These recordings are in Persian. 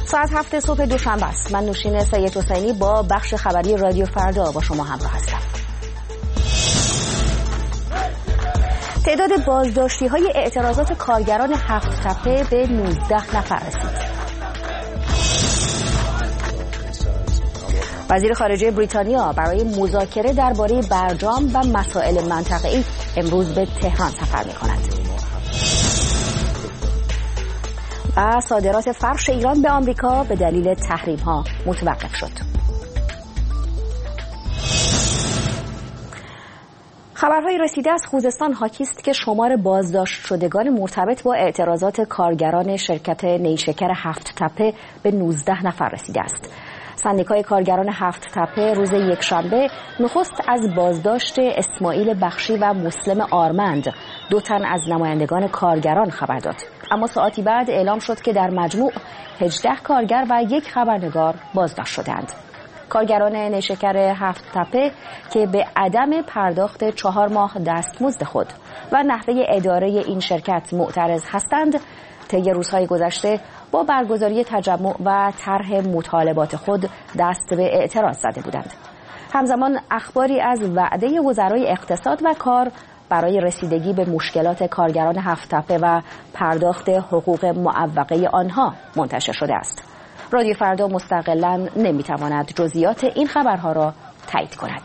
ساعت 7 صبح دوشنبه است. من نوشین سید حسینی با بخش خبری رادیو فردا با شما همراه هستم. تعداد بازداشتی‌های اعتراضات کارگران هفت تپه به 19 نفر رسید. وزیر خارجه بریتانیا برای مذاکره درباره برجام و مسائل منطقه‌ای امروز به تهران سفر می‌کند. و صادرات فرش ایران به آمریکا به دلیل تحریم‌ها متوقف شد. خبرهای رسیده از خوزستان حاکی است که شمار بازداشت شدگان مرتبط با اعتراضات کارگران شرکت نیشکر هفت تپه به 19 نفر رسیده است. سندیکای کارگران هفت تپه روز یکشنبه نخست از بازداشت اسماعیل بخشی و مسلم آرمند، 2 تن از نمایندگان کارگران خبر داد. اما ساعتی بعد اعلام شد که در مجموع 18 کارگر و 1 خبرنگار بازداشت شدند. کارگران نیشکر هفت تپه که به عدم پرداخت 4 ماه دستمزد خود و نحوه اداره این شرکت معترض هستند، طی روزهای گذشته با برگزاری تجمع و طرح مطالبات خود دست به اعتراض زده بودند. همزمان اخباری از وعده وزرای اقتصاد و کار برای رسیدگی به مشکلات کارگران هفت تپه و پرداخت حقوق معوقه آنها منتشر شده است. رادیو فردا مستقلاً نمیتواند جزئیات این خبرها را تایید کند.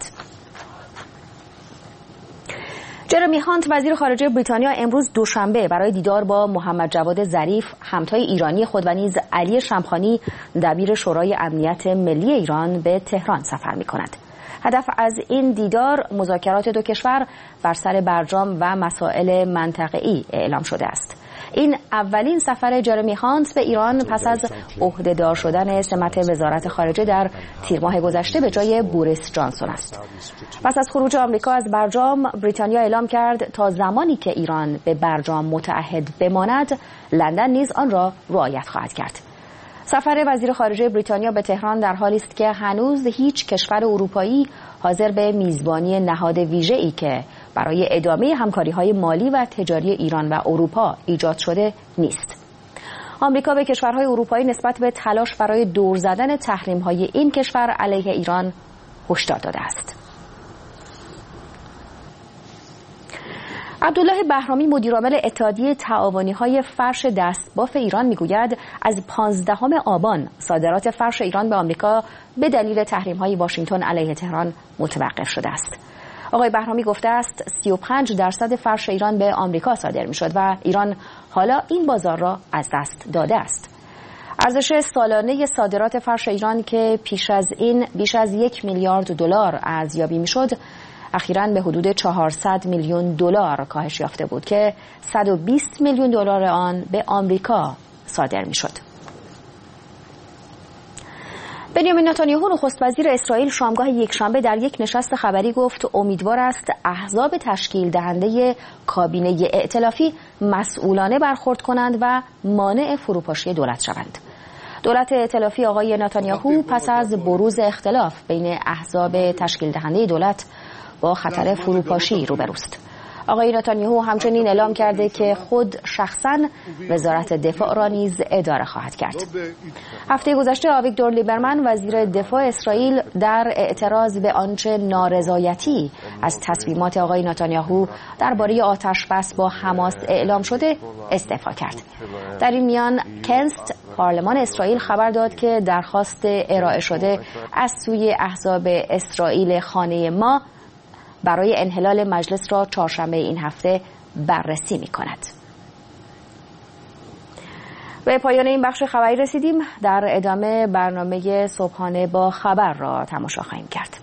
جرمی هانت وزیر خارجه بریتانیا امروز دوشنبه برای دیدار با محمد جواد ظریف همتای ایرانی خود و نیز علی شمخانی دبیر شورای امنیت ملی ایران به تهران سفر می‌کند. هدف از این دیدار مذاکرات 2 کشور بر سر برجام و مسائل منطقه‌ای اعلام شده است. این اولین سفر جرمی هانت به ایران پس از عهده‌دار شدن سمت وزارت خارجه در تیر ماه گذشته به جای بوریس جانسون است. پس از خروج آمریکا از برجام، بریتانیا اعلام کرد تا زمانی که ایران به برجام متعهد بماند، لندن نیز آن را رعایت خواهد کرد. سفر وزیر خارجه بریتانیا به تهران در حالی است که هنوز هیچ کشور اروپایی حاضر به میزبانی نهاد ویژه‌ای که برای ادامه همکاری‌های مالی و تجاری ایران و اروپا ایجاد شده نیست. آمریکا به کشورهای اروپایی نسبت به تلاش برای دور زدن تحریم‌های این کشور علیه ایران هشدار داده است. عبدالله بهرامی مدیرعامل اتحادیه تعاونی‌های فرش دستباف ایران میگوید از 15 آبان صادرات فرش ایران به آمریکا به دلیل تحریم‌های واشنگتن علیه تهران متوقف شده است. آقای بهرامی گفته است 35% فرش ایران به آمریکا صادر می‌شد و ایران حالا این بازار را از دست داده است. ارزش سالانه صادرات فرش ایران که پیش از این بیش از 1 میلیارد دلار ارزیابی می‌شد، اخیراً به حدود 400 میلیون دلار کاهش یافته بود که 120 میلیون دلار آن به آمریکا صادر می‌شد. بنیامین نتانیاهو نخست وزیر اسرائیل شامگاه یکشنبه در یک نشست خبری گفت امیدوار است احزاب تشکیل دهنده کابینه ائتلافی مسئولانه برخورد کنند و مانع فروپاشی دولت شوند. دولت ائتلافی آقای نتانیاهو پس از بروز اختلاف بین احزاب تشکیل دهنده دولت با خطر فروپاشی روبروست. آقای نتانیاهو همچنین اعلام کرده که خود شخصاً وزارت دفاع را نیز اداره خواهد کرد. هفته گذشته آویگدور لیبرمن وزیر دفاع اسرائیل در اعتراض به آنچه نارضایتی از تصمیمات آقای نتانیاهو درباره آتش‌بس با حماس اعلام شده استعفا کرد. در این میان کنست پارلمان اسرائیل خبر داد که درخواست ارائه شده از سوی احزاب اسرائیل خانه ما برای انحلال مجلس را چهارشنبه این هفته بررسی می‌کند. به پایان این بخش خبری رسیدیم. در ادامه برنامه صبحانه با خبر را تماشا خواهیم کرد.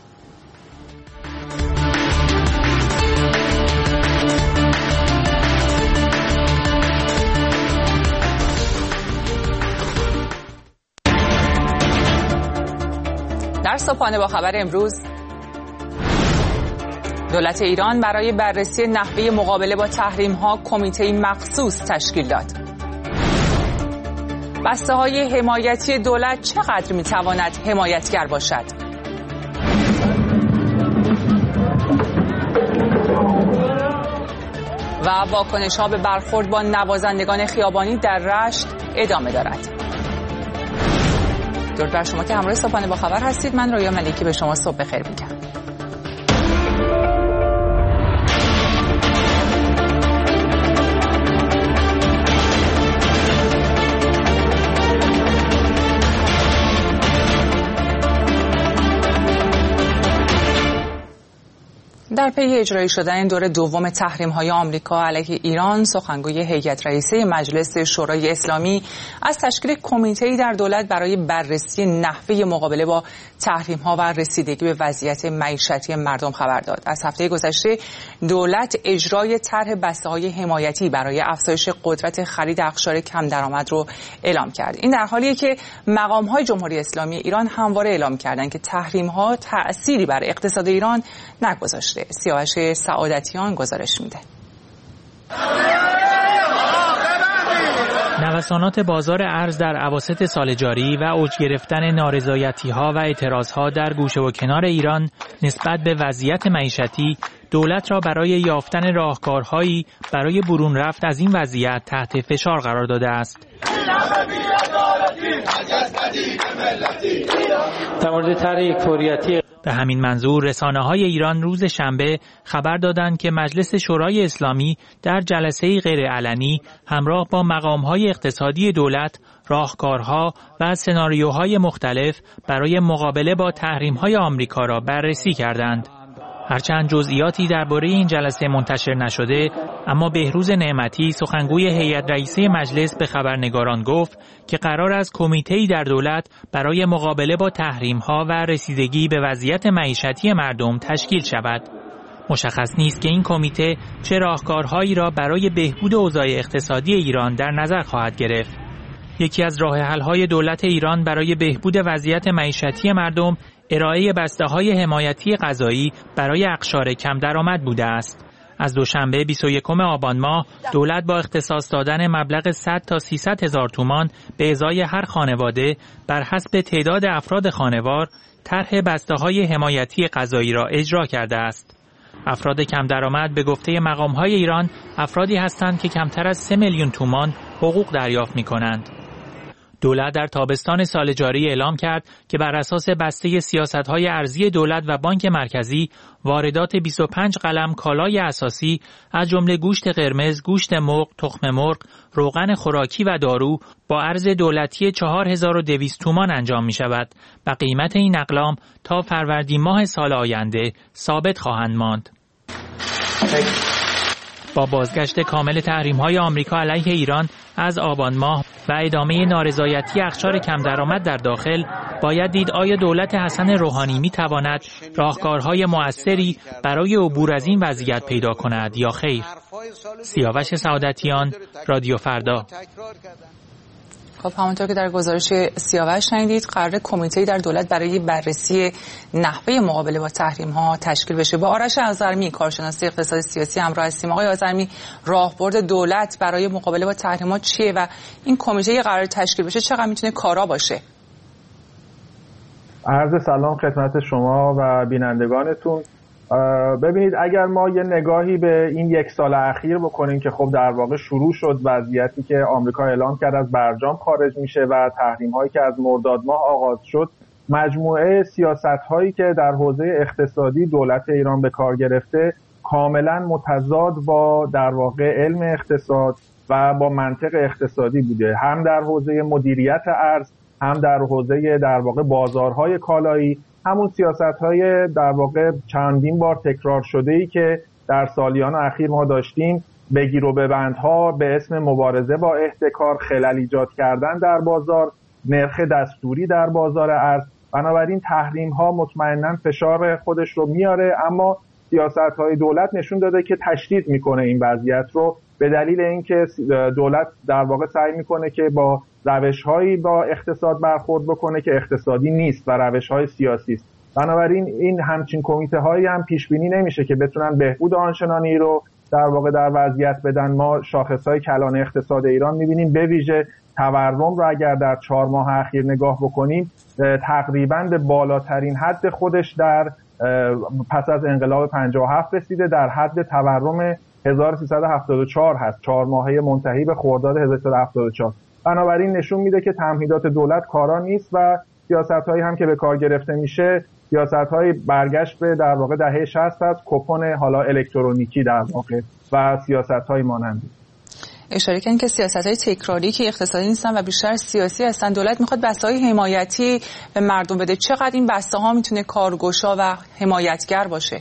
در صبحانه با خبر امروز، دولت ایران برای بررسی نحوه مقابله با تحریم‌ها کمیته مخصوص تشکیل داد. بسته‌های حمایتی دولت چقدر می‌تواند حمایتگر باشد؟ و واکنش‌ها به برخورد با نوازندگان خیابانی در رشت ادامه دارد. درود بر شما که همراه صبحانه با خبر هستید. من رویا ملکی به شما صبح بخیر میگم. در پی اجرایی شدن دور دوم تحریم‌های آمریکا علیه ایران، سخنگوی هیئت رئیسه مجلس شورای اسلامی از تشکیل کمیته‌ای در دولت برای بررسی نحوه مقابله با تحریم‌ها و رسیدگی به وضعیت معیشتی مردم خبر داد. از هفته گذشته دولت اجرای طرح بسته‌های حمایتی برای افزایش قدرت خرید اقشار کم درآمد رو اعلام کرد. این در حالیه که مقام‌های جمهوری اسلامی ایران همواره اعلام کردند که تحریم‌ها تأثیری بر اقتصاد ایران نگذاشته. سیاوش سعادتیان گزارش میده. نوسانات بازار ارز در اواسط سال جاری و اوج گرفتن نارضایتی‌ها و اعتراضها در گوشه و کنار ایران نسبت به وضعیت معیشتی دولت را برای یافتن راهکارهایی برای برون رفت از این وضعیت تحت فشار قرار داده است. در مورد طرح فوریتی به همین منظور رسانه‌های ایران روز شنبه خبر دادند که مجلس شورای اسلامی در جلسه‌ای غیرعلنی همراه با مقام‌های اقتصادی دولت راهکارها و سناریوهای مختلف برای مقابله با تحریم‌های آمریکا را بررسی کردند. هرچند جزئیاتی درباره این جلسه منتشر نشده، اما بهروز نعمتی سخنگوی هیئت رئیسه مجلس به خبرنگاران گفت که قرار است کمیته‌ای در دولت برای مقابله با تحریم‌ها و رسیدگی به وضعیت معیشتی مردم تشکیل شود. مشخص نیست که این کمیته چه راهکارهایی را برای بهبود اوضاع اقتصادی ایران در نظر خواهد گرفت. یکی از راه‌حل‌های دولت ایران برای بهبود وضعیت معیشتی مردم ارائه بسته‌های حمایتی غذایی برای اقشار کم درآمد بوده است. از دوشنبه 21 آبان ماه دولت با اختصاص دادن مبلغ 100 تا 300 هزار تومان به ازای هر خانواده بر حسب تعداد افراد خانوار طرح بسته‌های حمایتی غذایی را اجرا کرده است. افراد کم درآمد به گفته مقام‌های ایران افرادی هستند که کمتر از 3 میلیون تومان حقوق دریافت می‌کنند. دولت در تابستان سال جاری اعلام کرد که بر اساس بسته سیاست‌های ارزی دولت و بانک مرکزی واردات 25 قلم کالای اساسی از جمله گوشت قرمز، گوشت مرغ، تخم مرغ، روغن خوراکی و دارو با ارز دولتی 4200 تومان انجام می‌شود و قیمت این اقلام تا فروردین ماه سال آینده ثابت خواهند ماند. با بازگشت کامل تحریم‌های آمریکا علیه ایران از آبان ماه و ادامه نارضایتی اقشار کم درآمد در داخل، باید دید آیا دولت حسن روحانی می‌تواند راهکارهای مؤثری برای عبور از این وضعیت پیدا کند یا خیر. سیاوش سعادتیان، رادیو فردا. خب همونطور که در گزارش سیاوش شنیدید، قرار کمیته‌ای در دولت برای بررسی نحوه مقابله با تحریم‌ها تشکیل بشه. با آرش آذرمی، کارشناس اقتصاد سیاسی همراه هستیم. آقای آذرمی، راهبرد دولت برای مقابله با تحریم‌ها چیه و این کمیته قرار تشکیل بشه چقدر میتونه کارا باشه؟ عرض سلام خدمت شما و بینندگانتون. ببینید، اگر ما یه نگاهی به این یک سال اخیر بکنیم که خب در واقع شروع شد وضعیتی که آمریکا اعلام کرد از برجام خارج میشه و تحریم‌هایی که از مرداد ماه آغاز شد، مجموعه سیاست‌هایی که در حوزه اقتصادی دولت ایران به کار گرفته کاملا متضاد با در واقع علم اقتصاد و با منطق اقتصادی بوده، هم در حوزه مدیریت ارز، هم در حوزه در واقع بازارهای کالایی، همون سیاست‌های در واقع چندین بار تکرار شده‌ای که در سالیان اخیر ما داشتیم، بگیر و ببندها به اسم مبارزه با احتکار، خلل ایجاد کردن در بازار، نرخ دستوری در بازار ارز. بنابراین تحریم‌ها مطمئناً فشار خودش رو میاره، اما سیاست‌های دولت نشون داده که تشدید میکنه این وضعیت رو، به دلیل اینکه دولت در واقع سعی میکنه که با روش‌هایی با اقتصاد برخورد بکنه که اقتصادی نیست و روش‌های سیاسی است. بنابراین این همچین کمیته‌هایی هم پیش بینی نمیشه که بتونن بهبود آنچنانی رو در واقع در وضعیت بدن. ما شاخص‌های کلان اقتصاد ایران می‌بینیم، به ویژه تورم رو اگر در 4 ماه اخیر نگاه بکنیم تقریباً به بالاترین حد خودش در پس از انقلاب 57 رسیده، در حد تورم 1374 هست، 4 ماهه منتهی به خرداد 1374. بنابراین نشون میده که تمهیدات دولت کارا نیست و سیاست‌هایی هم که به کار گرفته میشه سیاست‌های برگشت به در واقع دهه 60 است، کوپن حالا الکترونیکی در واقع و سیاست‌های مانندی. اشاره کردن که سیاست‌های تکراری که اقتصادی نیستن و بیشتر سیاسی هستن. دولت میخواد بسته‌های حمایتی به مردم بده. چقدر این بسته‌ها میتونه کارگشا و حمایتگر باشه؟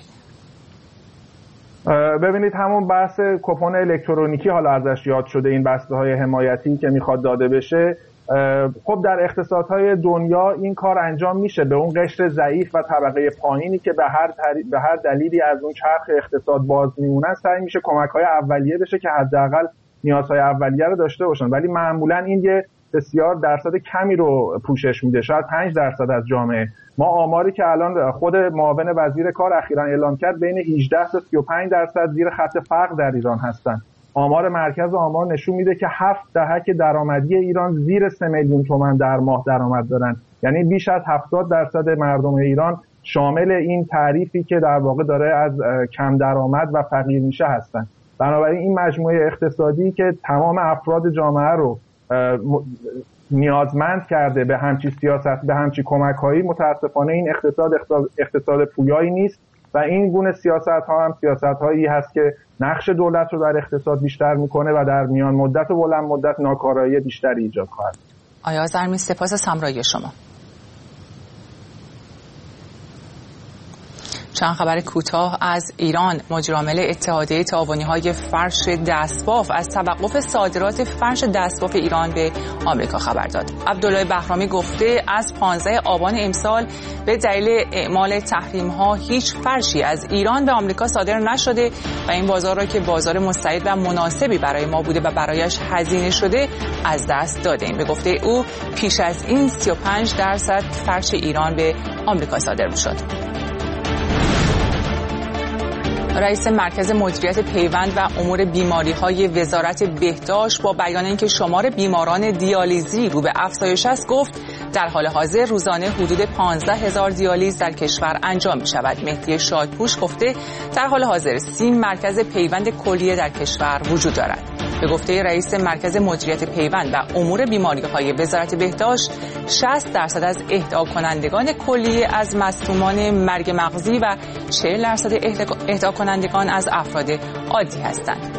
ببینید همون بحث کوپن الکترونیکی حالا ازش یاد شده، این بسته‌های حمایتی که میخواد داده بشه. خب در اقتصادهای دنیا این کار انجام میشه به اون قشر ضعیف و طبقه پایینی که به هر دلیلی از اون چرخ اقتصاد باز میمونن سعی میشه کمک‌های اولیه بشه که حداقل نیازهای اولیه رو داشته باشن، ولی معمولا این یه بسیار درصد کمی رو پوشش میده، شاید 5% از جامعه. ما آماری که الان خود معاون وزیر کار اخیراً اعلام کرد بین 18 تا 35% زیر خط فقر در ایران هستن. آمار مرکز آمار نشون میده که 7 دهک درآمدی ایران زیر 3 میلیون تومان در ماه درآمد دارن، یعنی بیش از 70% مردم ایران شامل این تعریفی که در واقع داره از کم درآمد و فقیر میشه هستن. بنابراین این مجموعه اقتصادی که تمام افراد جامعه رو نیازمند کرده به همچین سیاست، به همچین کمک‌هایی، متاسفانه این اقتصاد پویایی نیست و این گونه سیاست‌ها هم سیاست‌هایی هست که نقش دولت رو در اقتصاد بیشتر میکنه و در میان مدت و بلند مدت ناکارایی بیشتری ایجاد خواهد. آیا زرمی سپاس از همراهی شما. چند خبر کوتاه از ایران. مدیرعامل اتحادیه تعاونی‌های فرش دستباف از توقف صادرات فرش دستباف ایران به آمریکا خبر داد. عبدالله بهرامی گفته از 15 آبان امسال به دلیل اعمال تحریم‌ها هیچ فرشی از ایران به آمریکا صادر نشده و این بازار را که بازار مستعد و مناسبی برای ما بوده و برایش هزینه شده از دست دادیم. به گفته او پیش از این 35% فرش ایران به آمریکا صادر می‌شد. رئیس مرکز مدیریت پیوند و امور بیماری‌های وزارت بهداشت با بیان اینکه شمار بیماران دیالیزی رو به افزایش است گفت در حال حاضر روزانه حدود 15,000 دیالیز در کشور انجام می‌شود. مهدی شادپوش گفته در حال حاضر 30 مرکز پیوند کلیه در کشور وجود دارد. به گفته رئیس مرکز مدیریت پیوند و امور بیماری‌های وزارت بهداشت 60% از اهدا کنندگان کلیه از مصدومان مرگ مغزی و 40% اهدا کنندگان از افراد عادی هستند.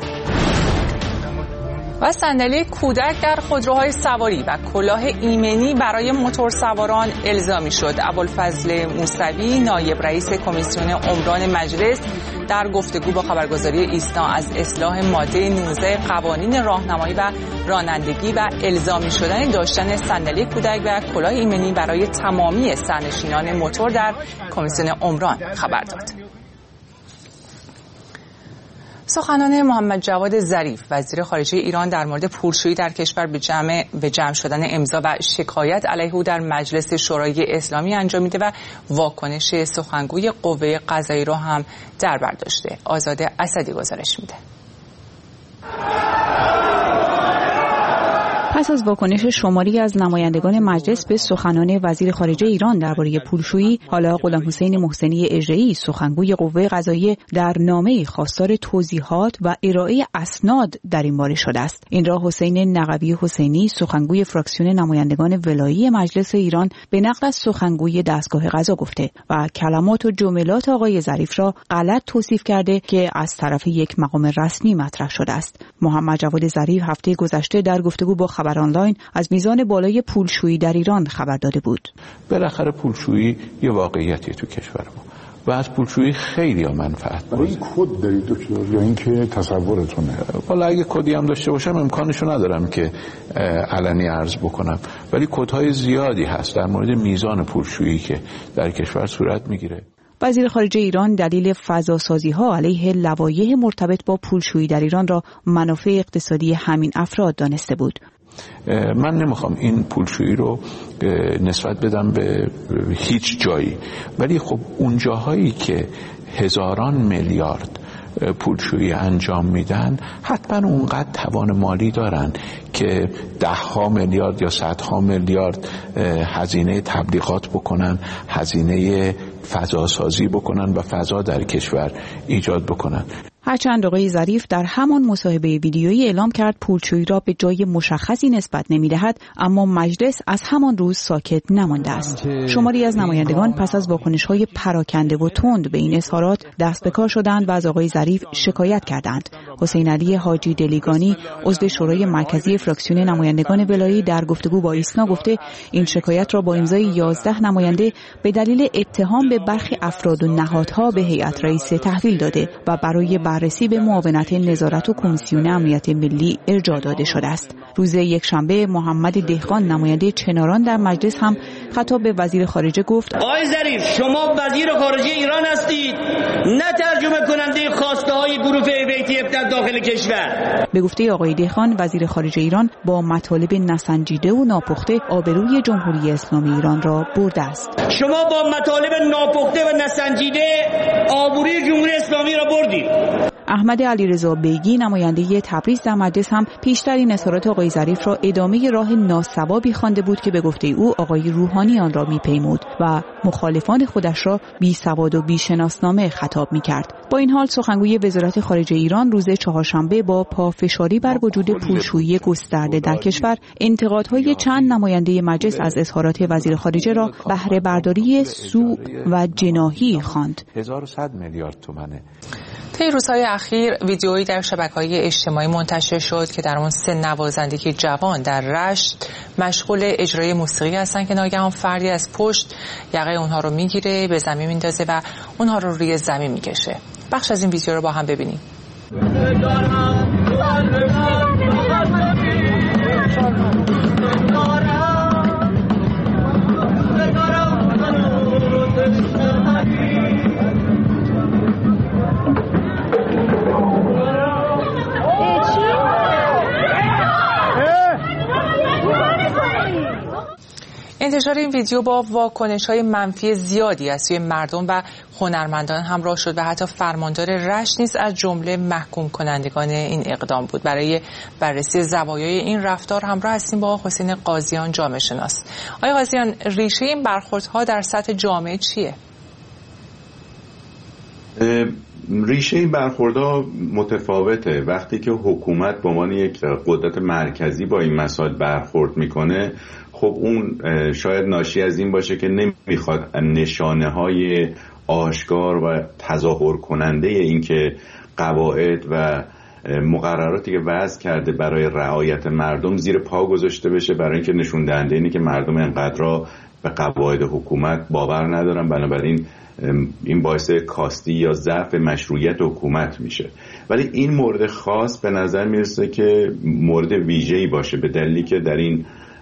و صندلی کودک در خودروهای سواری و کلاه ایمنی برای موتورسواران الزامی شد. ابوالفضل موسوی نایب رئیس کمیسیون عمران مجلس در گفتگو با خبرگزاری ایسنا از اصلاح ماده 19 قوانین راهنمایی و رانندگی و الزامی شدن داشتن صندلی کودک و کلاه ایمنی برای تمامی سرنشینان موتور در کمیسیون عمران خبر داد. سخنان محمد جواد ظریف وزیر خارجه ایران در مورد پولشویی در کشور به جمع شدن امضا و شکایت علیه او در مجلس شورای اسلامی انجامیده و واکنش سخنگوی قوه قضاییه را هم در بر داشته. آزاده اسدی گزارش میده. پس از واکنش شماری از نمایندگان مجلس به سخنان وزیر خارجه ایران درباره پولشویی، حالا غلامحسین محسنی اجرایی سخنگوی قوه قضاییه در نامه‌ای خواستار توضیحات و ارائه اسناد در این باره شده است. این را حسین نقوی حسینی سخنگوی فراکسیون نمایندگان ولایی مجلس ایران به نقل از سخنگوی دستگاه قضا گفته و کلمات و جملات آقای ظریف را غلط توصیف کرده که از طرف یک مقام رسمی مطرح شده است. محمد جواد ظریف هفته گذشته در گفتگو با خبر آنلاین از میزان بالای پولشویی در ایران خبر داده بود. بالاخره پولشویی یه واقعیتی تو کشور ما و از پولشویی خیلی ها منفعت برای این کد دارید دکتر یا اینکه تصورتونه؟ والا اگه کدی هم داشته باشم امکانشو ندارم که علنی عرض بکنم، ولی کدهای زیادی هست در مورد میزان پولشویی که در کشور صورت میگیره. وزیر خارجه ایران دلیل فضاسازی‌ها علیه لوایح مرتبط با پولشویی در ایران را منافع اقتصادی همین افراد دانسته بود. من نمیخوام این پولشویی رو نسبت بدم به هیچ جایی، ولی خب اون جاهایی که هزاران میلیارد پولشویی انجام میدن حتما اونقدر توان مالی دارن که دهها میلیارد یا صدها میلیارد هزینه تبلیغات بکنن، هزینه فضا سازی بکنن و فضا در کشور ایجاد بکنن. هرچند آقای ظریف در همان مصاحبه ویدیویی اعلام کرد پولشویی را به جای مشخصی نسبت نمی‌دهد، اما مجلس از همان روز ساکت نمانده است. شماری از نمایندگان پس از واکنش‌های پراکنده و تند به این اظهارات دست به کار شدند و از آقای ظریف شکایت کردند. حسین علی حاجی دلیگانی عضو شورای مرکزی فراکسیون نمایندگان ولایی در گفتگو با ایسنا گفته این شکایت را با امضای 11 نماینده به دلیل اتهام به برخی افراد و نهادها به هیئت رئیسه تحویل داده و برای بررسی به معاونت نظارت و کمیسیون امنیت ملی ارجاع داده شده است. روز یکشنبه محمد دهقان نماینده چناران در مجلس هم خطاب به وزیر خارجه گفت آقای ظریف شما وزیر خارجه ایران هستید، نه ترجمه کننده خواسته های گروه ATF در داخل کشور. به گفته آقای دهقان وزیر خارجه ایران با مطالب نسنجیده و ناپخته آبروی جمهوری اسلامی ایران را برده است. شما با مطالب ناپخته و نسنجیده آبروی جمهوری اسلامی را بردید. احمد علیرضا بیگی نماینده تبریز در مجلس هم پیشتر این اظهارات آقای ظریف را ادامه راه ناصوابی خوانده بود که به گفته او آقای روحانی آن را میپیمود و مخالفان خودش را بی سواد و بی شناسنامه خطاب میکرد. با این حال سخنگوی وزارت خارجه ایران روز چهارشنبه با پافشاری بر وجود پولشویی گسترده در کشور انتقادهای چند نماینده مجلس از اظهارات وزیر خارجه را بهره برداری سوء و جناحی خواند. 1100 میلیارد تومانه. طی روزهای اخیر ویدیویی در شبکه‌های اجتماعی منتشر شد که در آن 3 نوازنده جوان در رشت مشغول اجرای موسیقی هستند که ناگهان فردی از پشت یقه اونها رو میگیره، به زمین میندازه و اونها رو روی زمین میکشه. بخش از این ویدیو رو با هم ببینیم. انتشار این ویدیو با واکنش‌های منفی زیادی از سوی مردم و هنرمندان همراه شد و حتی فرماندار رشت نیز از جمله محکوم کنندگان این اقدام بود. برای بررسی زوایای این رفتار همراه هستیم با حسین قاضیان جامعه شناس. آقای قاضیان، ریشه این برخوردها در سطح جامعه چیه؟ ریشه این برخوردها متفاوته. وقتی که حکومت به عنوان یک قدرت مرکزی با این مسائل برخورد میکنه، خب اون شاید ناشی از این باشه که نمیخواد نشانه های آشکار و تظاهر کننده این که قواعد و مقرراتی که وضع کرده برای رعایت مردم زیر پا گذاشته بشه، برای اینکه نشون دهنده اینه که مردم انقدر به قواعد حکومت باور ندارن، بنابراین این باعث کاستی یا ضعف مشروعیت حکومت میشه. ولی این مورد خاص به نظر میرسه که مورد ویژه‌ای باشه، به دلیلی که در این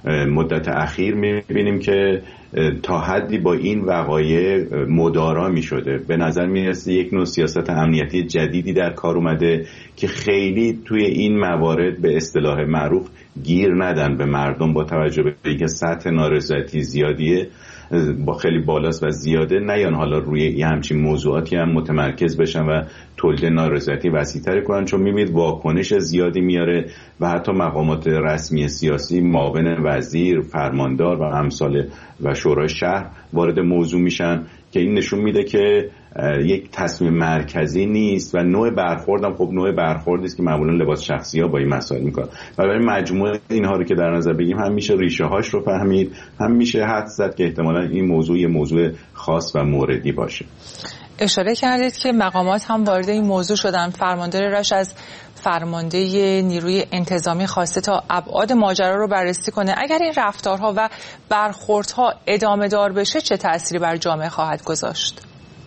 مدت اخیر میبینیم که تا حدی با این وقایع مدارا میشده. به نظر میرسه یک نوع سیاست امنیتی جدیدی در کار اومده که خیلی توی این موارد به اصطلاح معروف گیر ندن به مردم، با توجه به اینکه سطح نارضایتی زیادیه با خیلی بالاست و زیاده، نیان حالا روی یه همچین موضوعاتی هم متمرکز بشن و تولید نارضایتی وسیع‌تر کنن، چون میبینید واکنش زیادی میاره و حتی مقامات رسمی سیاسی، معاون وزیر، فرماندار و امثال و شورای شهر وارد موضوع میشن که این نشون میده که یک تصمیم مرکزی نیست و نوع برخوردم خب نوع برخوردی است که معمولا لباس شخصی‌ها با این مسائل میکنن و برای مجموعه اینها رو که در نظر بگیم هم میشه ریشه هاش رو فهمید، هم میشه حدس زد که احتمالاً این موضوع یه موضوع خاص و موردی باشه. اشاره کردید که مقامات هم وارد این موضوع شدن. فرماندار رشت از فرمانده نیروی انتظامی خواسته تا ابعاد ماجرا رو بررسی کنه. اگر این رفتارها و برخوردها ادامه دار بشه چه تأثیری بر جامعه خواهد گذاشت؟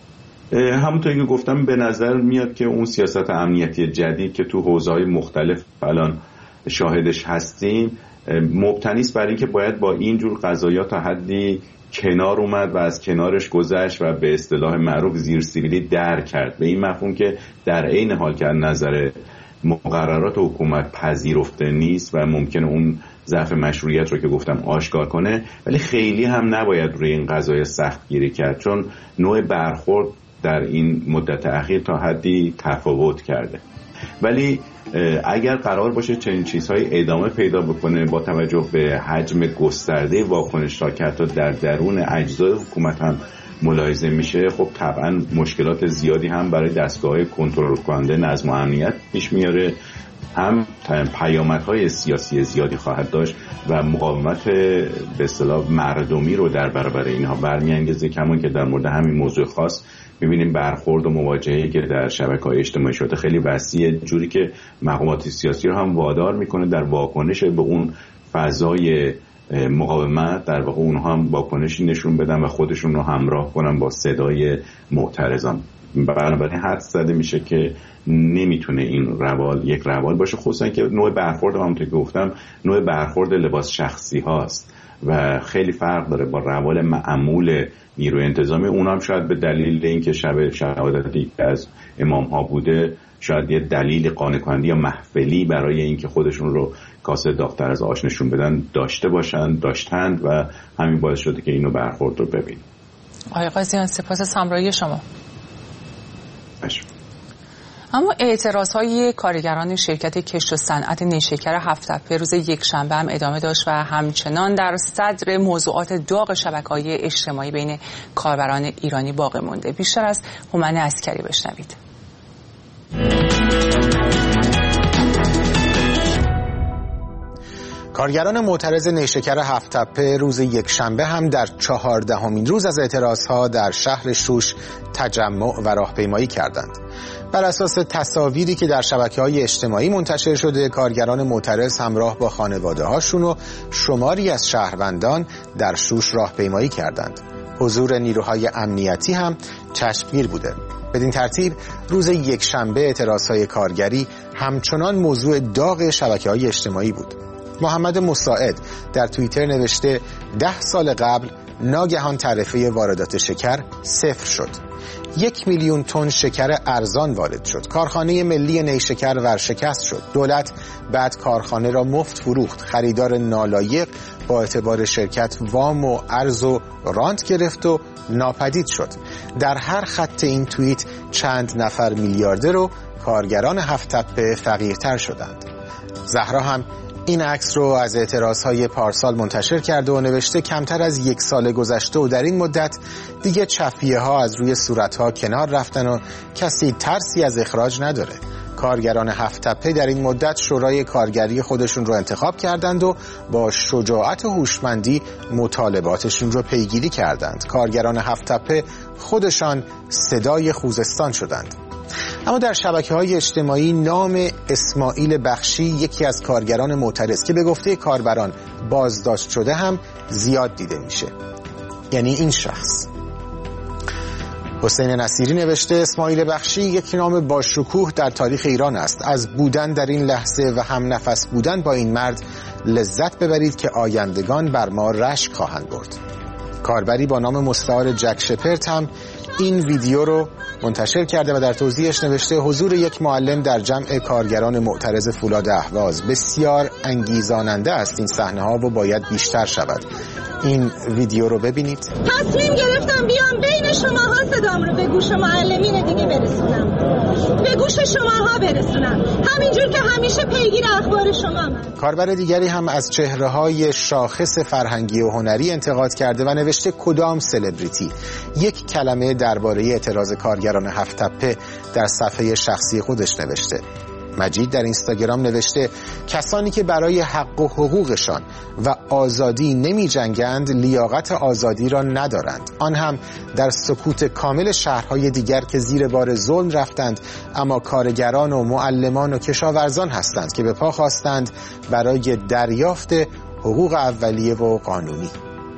همونطوری که گفتم به نظر میاد که اون سیاست امنیتی جدید که تو حوزه‌های مختلف الان شاهدش هستیم مبتنی است بر اینکه باید با اینجور قضایا تا حدی کنار اومد و از کنارش گذشت و به اصطلاح معروف زیر سیبیلی در کرد، به این مفهوم که در عین حال که از نظر مقررات حکومت پذیرفته نیست و ممکنه اون ضعف مشروعیت رو که گفتم آشکار کنه، ولی خیلی هم نباید روی این قضايا سخت گیری کرد، چون نوع برخورد در این مدت اخیر تا حدی تفاوت کرده. ولی اگر قرار باشه چنین چیزهای ادامه پیدا بکنه با توجه به حجم گسترده واکنش‌ها که حتی در درون اجزای حکومت هم ملاحظه میشه، خب طبعا مشکلات زیادی هم برای دستگاه‌های کنترل کننده نظم و امنیت پیش میاره، هم پیامدهای سیاسی زیادی خواهد داشت و مقاومت به اصطلاح مردمی رو در برابر اینها برمی‌انگیزه. کمون که در مورد همین موضوع خاص می‌بینیم برخورد و مواجهه‌ای که در شبکه‌های اجتماعی شده خیلی وسیعه، جوری که مقامات سیاسی رو هم وادار میکنه در واکنش به اون فضای مقاومت در واقع اونها هم واکنشی نشون بدن و خودشون رو همراه کنن با صدای معترضان. بنابراین حد زده میشه که نمیتونه این یک روال باشه، خصوصا که نوع برخورد همونطور که گفتم نوع برخورد لباس شخصی هاست و خیلی فرق داره با روال معمول نیروی انتظامی. اونم شاید به دلیل اینکه شهادتی که از امام ها بوده شاید یه دلیل قانع کننده یا محفلی برای اینکه خودشون رو کاسه داغ‌تر از آش نشون بدن داشتند و همین باعث شده که اینو برخورد رو ببینیم. آقای قاضیان سپاس از همراهی شما. اما اعتراضهای کارگران شرکت کشت و صنعت نیشکر هفت‌تپه روز یکشنبه هم ادامه داشت و همچنان در صدر موضوعات داغ شبکه‌های اجتماعی بین کاربران ایرانی باقی مونده. بیشتر از هومن عسکری بشنوید. کارگران معترض نیشکر هفت‌تپه روز یکشنبه هم در 14مین روز از اعتراضها در شهر شوش تجمع و راهپیمایی کردند. بر اساس تصاویری که در شبکه‌های اجتماعی منتشر شده، کارگران معترض همراه با خانواده‌هاشون و شماری از شهروندان در شوش راهپیمایی کردند. حضور نیروهای امنیتی هم چشمگیر بوده. بدین ترتیب روز یکشنبه اعتراضهای کارگری همچنان موضوع داغ شبکه‌های اجتماعی بود. محمد مساعد در توییتر نوشته 10 سال قبل ناگهان تعرفه واردات شکر صفر شد. 1 میلیون تن شکر ارزان وارد شد. کارخانه ملی نیشکر ورشکست شد. دولت بعد کارخانه را مفت فروخت. خریدار نالایق با اعتبار شرکت وام و ارز و رانت گرفت و ناپدید شد. در هر خط این توییت چند نفر میلیاردر و کارگران هفت‌تپه فقیرتر شدند. زهرا هم این عکس رو از اعتراضهای پارسال منتشر کرده و نوشته کمتر از 1 سال گذشته و در این مدت دیگه چفیه ها از روی صورتها کنار رفتن و کسی ترسی از اخراج نداره. کارگران هفت‌تپه در این مدت شورای کارگری خودشون رو انتخاب کردند و با شجاعت و هوشمندی مطالباتشون رو پیگیری کردند. کارگران هفت‌تپه خودشان صدای خوزستان شدند. اما در شبکه‌های اجتماعی نام اسماعیل بخشی، یکی از کارگران معترض که به گفته کاربران بازداشت شده، هم زیاد دیده میشه. یعنی این شخص. حسین نصیری نوشته اسماعیل بخشی یک نام با شکوه در تاریخ ایران است. از بودن در این لحظه و هم نفس بودن با این مرد لذت ببرید که آیندگان بر ما رشک خواهند برد. کاربری با نام مستعار جک شپرت هم این ویدیو رو منتشر کرده و در توضیحش نوشته حضور یک معلم در جمع کارگران معترض فولاد اهواز بسیار انگیزاننده است. این صحنه ها و باید بیشتر شود. این ویدیو رو ببینید. تصمیم گرفتم بیام بین شماها صدام رو به گوش معلمین دیگه برسونم، به گوش شماها برسونم، همینجور که همیشه پیگیر اخبار شما من. کاربر دیگری هم از چهره‌های شاخص فرهنگی و هنری انتقاد کرده و نوشته کدام سلبریتی. یک کلمه درباره اعتراض کارگران هفت‌تپه در صفحه شخصی خودش نوشته. مجید در اینستاگرام نوشته کسانی که برای حق و حقوقشان و آزادی نمی جنگند لیاقت آزادی را ندارند. آن هم در سکوت کامل شهرهای دیگر که زیر بار ظلم رفتند، اما کارگران و معلمان و کشاورزان هستند که به پا خواستند برای دریافت حقوق اولیه و قانونی.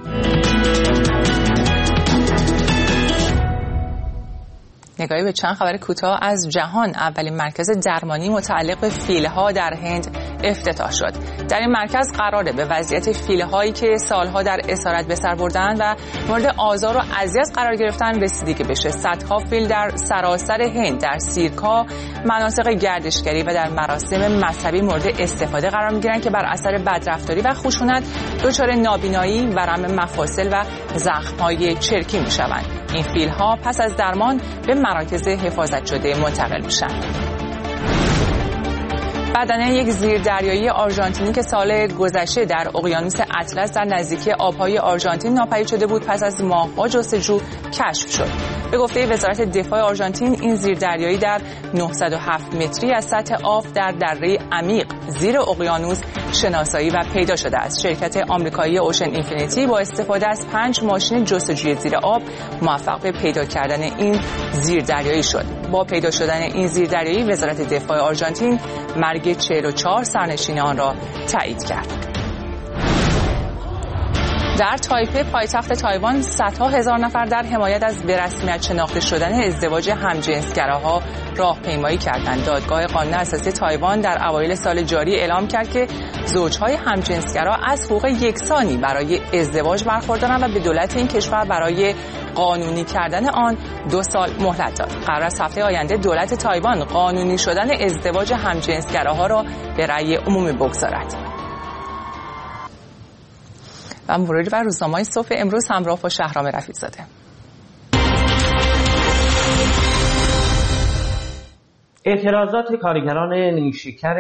نگاهی به چند خبر کوتاه از جهان. اولین مرکز درمانی متعلق به فیل‌ها در هند افتتاح شد. در این مرکز قراره به وضعیت فیل‌هایی که سالها در اسارت به سر بردند و مورد آزار و اذیت قرار گرفتن رسیدگی بشه. صدها فیل در سراسر هند در سیرک‌ها، مناطق گردشگری و در مراسم مذهبی مورد استفاده قرار می‌گیرند که بر اثر بدرفتاری و خشونت دچار نابینایی، ورم مفاصل و زخم‌های چرکی می‌شوند. این فیل‌ها پس از درمان به مراکز حفاظت شده منتقل میشن. بدنه یک زیردریایی آرژانتینی که سال گذشته در اقیانوس اطلس در نزدیکی آبهای آرژانتین ناپدید شده بود پس از ماه‌ها جستجو کشف شد. به گفته وزارت دفاع آرژانتین این زیردریایی در 907 متری از سطح آب در دره عمیق زیر اقیانوس شناسایی و پیدا شده است. شرکت آمریکایی اوشن اینفینیتی با استفاده از 5 ماشین جستجوی زیر آب موفق به پیدا کردن این زیردریایی شد. با پیدا شدن این زیردریایی وزارت دفاع آرژانتین مرگ 44 سرنشین آن را تایید کرد. در تایپه پایتخت تایوان صدها هزار نفر در حمایت از به رسمیت شناخته شدن ازدواج همجنسگراها راهپیمایی کردند. دادگاه قانون اساسی تایوان در اوایل سال جاری اعلام کرد که زوجهای همجنسگرا از حقوق یکسانی برای ازدواج برخوردارند و به دولت این کشور برای قانونی کردن آن 2 سال مهلت داد. قرار است هفته آینده دولت تایوان قانونی شدن ازدواج همجنسگراها را به رأی عمومی بگذارد. و مروری بر روزنامه‌های صبح امروز همراه با شهرام رفیع‌زاده. اعتراضات کارگران نیشکر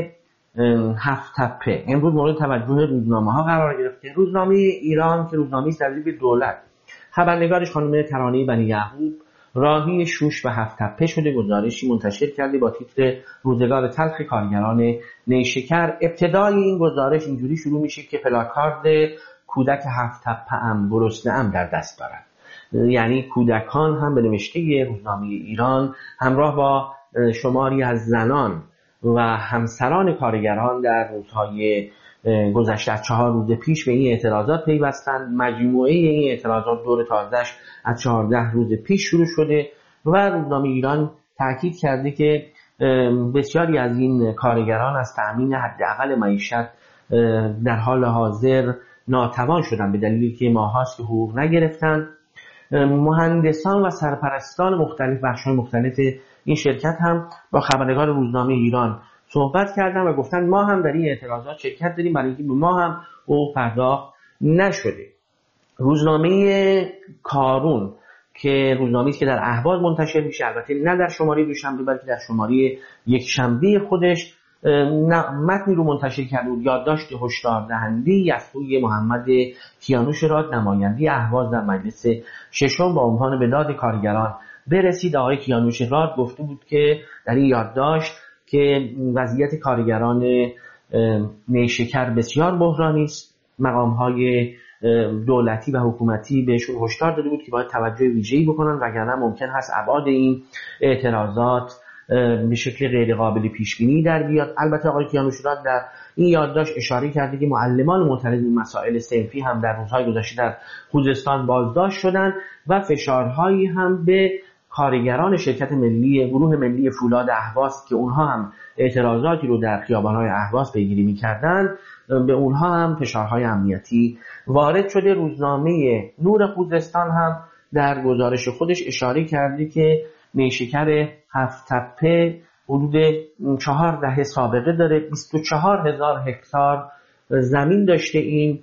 7 تپه امروز مورد توجه روزنامه‌ها قرار گرفت. روزنامه ایران که روزنامه‌ای صدیق دولت، خبرنگارش خانم ترانه بنی یعقوب راهی شوش و 7 تپه شده گزارشی منتشر کرده با تیتر روزگار تلخ کارگران نیشکر. ابتدای این گزارش اینجوری شروع میشه که پلاکارد کودک 7 تپه ام گرسنه ام در دست دارند. یعنی کودکان هم به نوشته روزنامه ایران همراه با شماری از زنان و همسران کارگران در روزهای گذشته از 4 روز پیش به این اعتراضات پیوستند. مجموعه این اعتراضات دور تازه‌اش از 14 روز پیش شروع شده و روزنامه ایران تاکید کرده که بسیاری از این کارگران از تأمین حداقل معیشت در حال حاضر ناتوان شدن به دلیلی که ماهاست که حقوق نگرفتن. مهندسان و سرپرستان مختلف بخش‌های مختلف این شرکت هم با خبرنگار روزنامه ایران صحبت کردن و گفتن ما هم در این اعتراضات شرکت داریم برای اینکه به ما هم حقوق پرداخت نشده. روزنامه کارون که روزنامه‌ای که در اهواز منتشر میشه، البته نه در شماره دوشنبه بلکه در شماره یکشنبه خودش متنی رو منتشر کرده بود، یادداشت هشدار دهنده‌ای از سوی محمد کیانوش راد نماینده اهواز در مجلس ششم با عنوان به داد کارگران برسید. آقای کیانوش راد گفته بود که در این یادداشت که وضعیت کارگران نیشکر بسیار بحرانی است. مقام‌های دولتی و حکومتی بهشون هشدار داده بود که باید توجه ویژه‌ای بکنن وگرنه ممکن هست ابعاد این اعتراضات به شکل غیر قابل پیش بینی در بیاد. البته آقای کیانوش راد در این یادداشت اشاره کرده که معلمان معترض این مسائل صنفی هم در روزهای گذشته در خوزستان بازداشت شدند و فشارهایی هم به کارگران شرکت ملی گروه ملی فولاد اهواز که اونها هم اعتراضاتی رو در خیابان‌های اهواز پیگیری می‌کردند به اونها هم فشارهای امنیتی وارد شده. روزنامه نور خوزستان هم در گزارش خودش اشاره کرده که نیشکر 7 تپه حدود 4 دهه سابقه داره. 24,000 هکتار زمین داشته این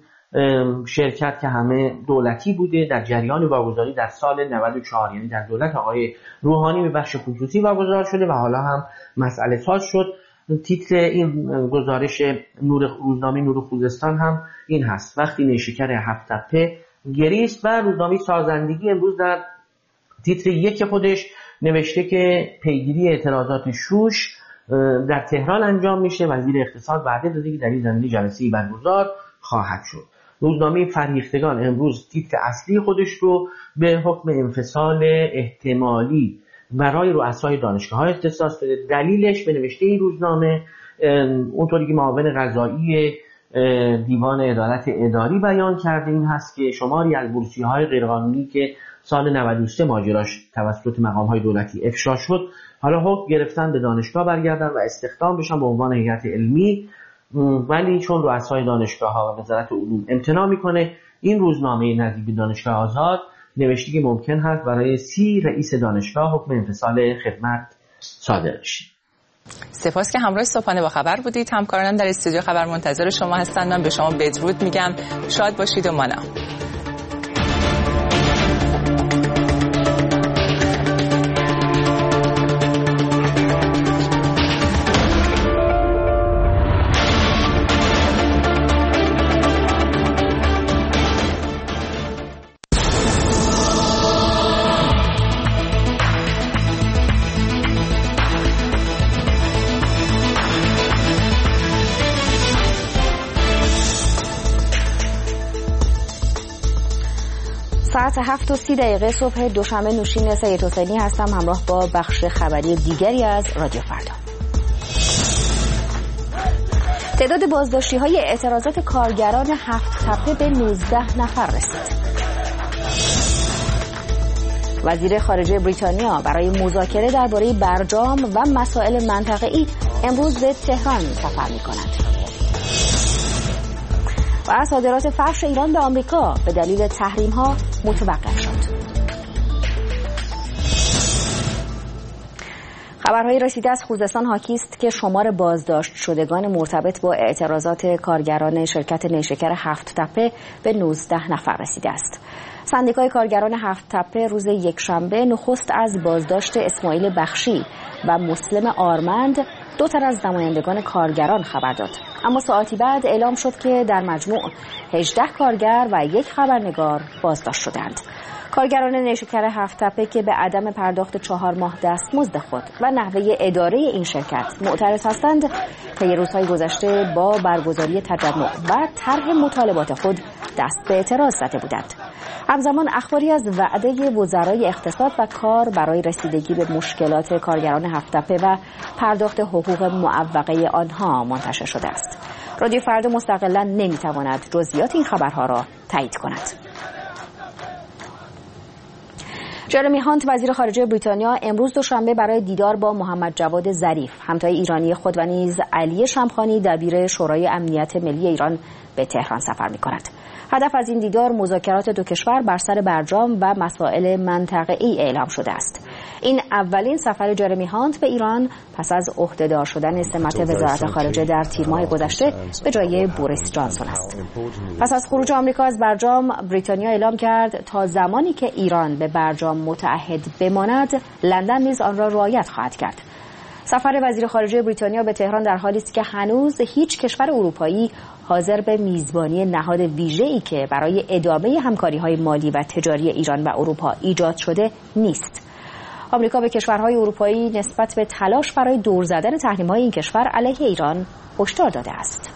شرکت که همه دولتی بوده. در جریان واگذاری در سال 94 یعنی در دولت آقای روحانی به بخش خصوصی واگذار شده و حالا هم مسئله ساز شد. تیتر این گزارش روزنامه نور خوزستان هم این هست: وقتی نیشکر 7 تپه گریست. و روزنامه سازندگی امروز در تیتر 1 خودش نوشته که پیگیری اعتراضات شوش در تهران انجام میشه. وزیر اقتصاد وعده داده که در این زمینه جلسه‌ای برگزار خواهد شد. روزنامه فرهیختگان امروز تیتر اصلی خودش رو به حکم انفصال احتمالی برای رؤسای دانشگاه‌ها اختصاص داده. دلیلش به نوشته این روزنامه اونطوری که معاون قضایی دیوان عدالت اداری بیان کرده این هست که شماری از بورسیه‌های غیرقانونی که سال 93 ماجراش توسط مقام‌های دولتی افشا شد حالا حکم گرفتن به دانشگاه برگردن و استخدام بشن به عنوان هیئت علمی، ولی چون رؤسای دانشگاه‌ها و وزارت علوم امتناع میکنه، این روزنامه نزدیک دانشگاه آزاد نوشته که ممکن هست برای 30 رئیس دانشگاه حکم انفصال خدمت صادر بشه. سپاس که همراه صبحانه با خبر بودید. همکارانم در استودیو خبر منتظر شما هستند. من به شما بدرود میگم. شاد باشید و مانا. ساعت 7:30 صبح دوشنبه نوشین سید حسینی هستم، همراه با بخش خبری دیگری از رادیو فردا. تعداد بازداشتی‌های اعتراضات کارگران 7 تپه به 19 نفر رسید. وزیر خارجه بریتانیا برای مذاکره درباره برجام و مسائل منطقه‌ای امروز به تهران سفر می‌کند. و صادرات فرش ایران به آمریکا به دلیل تحریم‌ها متوقف شد. خبرهای رسیده از خوزستان حاکی است که شمار بازداشت شدگان مرتبط با اعتراضات کارگران شرکت نیشکر 7 تپه به 19 نفر رسیده است. سندیکای کارگران 7 تپه روز یکشنبه نخست از بازداشت اسماعیل بخشی و مسلم آرمند، 2 تن از نمایندگان کارگران خبر داد. اما ساعتی بعد اعلام شد که در مجموع 18 کارگر و 1 خبرنگار بازداشت شدند. کارگران نیشکر 7 تپه که به عدم پرداخت 4 ماه دستمزد خود و نحوه اداره این شرکت معترض هستند، طی روزهای گذشته با برگزاری تجمع و طرح مطالبات خود دست به اعتراض زده بودند. همزمان اخباری از وعده وزرای اقتصاد و کار برای رسیدگی به مشکلات کارگران 7 تپه و پرداخت حقوق معوقه آنها منتشر شده است. رادیو فردا مستقلاً نمیتواند جزئیات این خبرها را تایید کند. جرمی هانت وزیر خارجه بریتانیا امروز دوشنبه برای دیدار با محمد جواد ظریف همتای ایرانی خود و نیز علی شمخانی دبیر شورای امنیت ملی ایران به تهران سفر می‌کند. هدف از این دیدار مذاکرات 2 کشور بر سر برجام و مسائل منطقه‌ای اعلام شده است. این اولین سفر جرمی هانت به ایران پس از عهدهدار شدن سمت وزارت خارجه در تیر ماه گذشته به جای بوریس جانسون است. پس از خروج آمریکا از برجام، بریتانیا اعلام کرد تا زمانی که ایران به برجام متعهد بماند، لندن نیز آن را رعایت خواهد کرد. سفر وزیر خارجه بریتانیا به تهران در حالی است که هنوز هیچ کشور اروپایی حاضر به میزبانی نهاد ویژه‌ای که برای ادامه همکاری‌های مالی و تجاری ایران و اروپا ایجاد شده نیست. آمریکا به کشورهای اروپایی نسبت به تلاش برای دور زدن تحریم‌های این کشور علیه ایران هشدار داده است.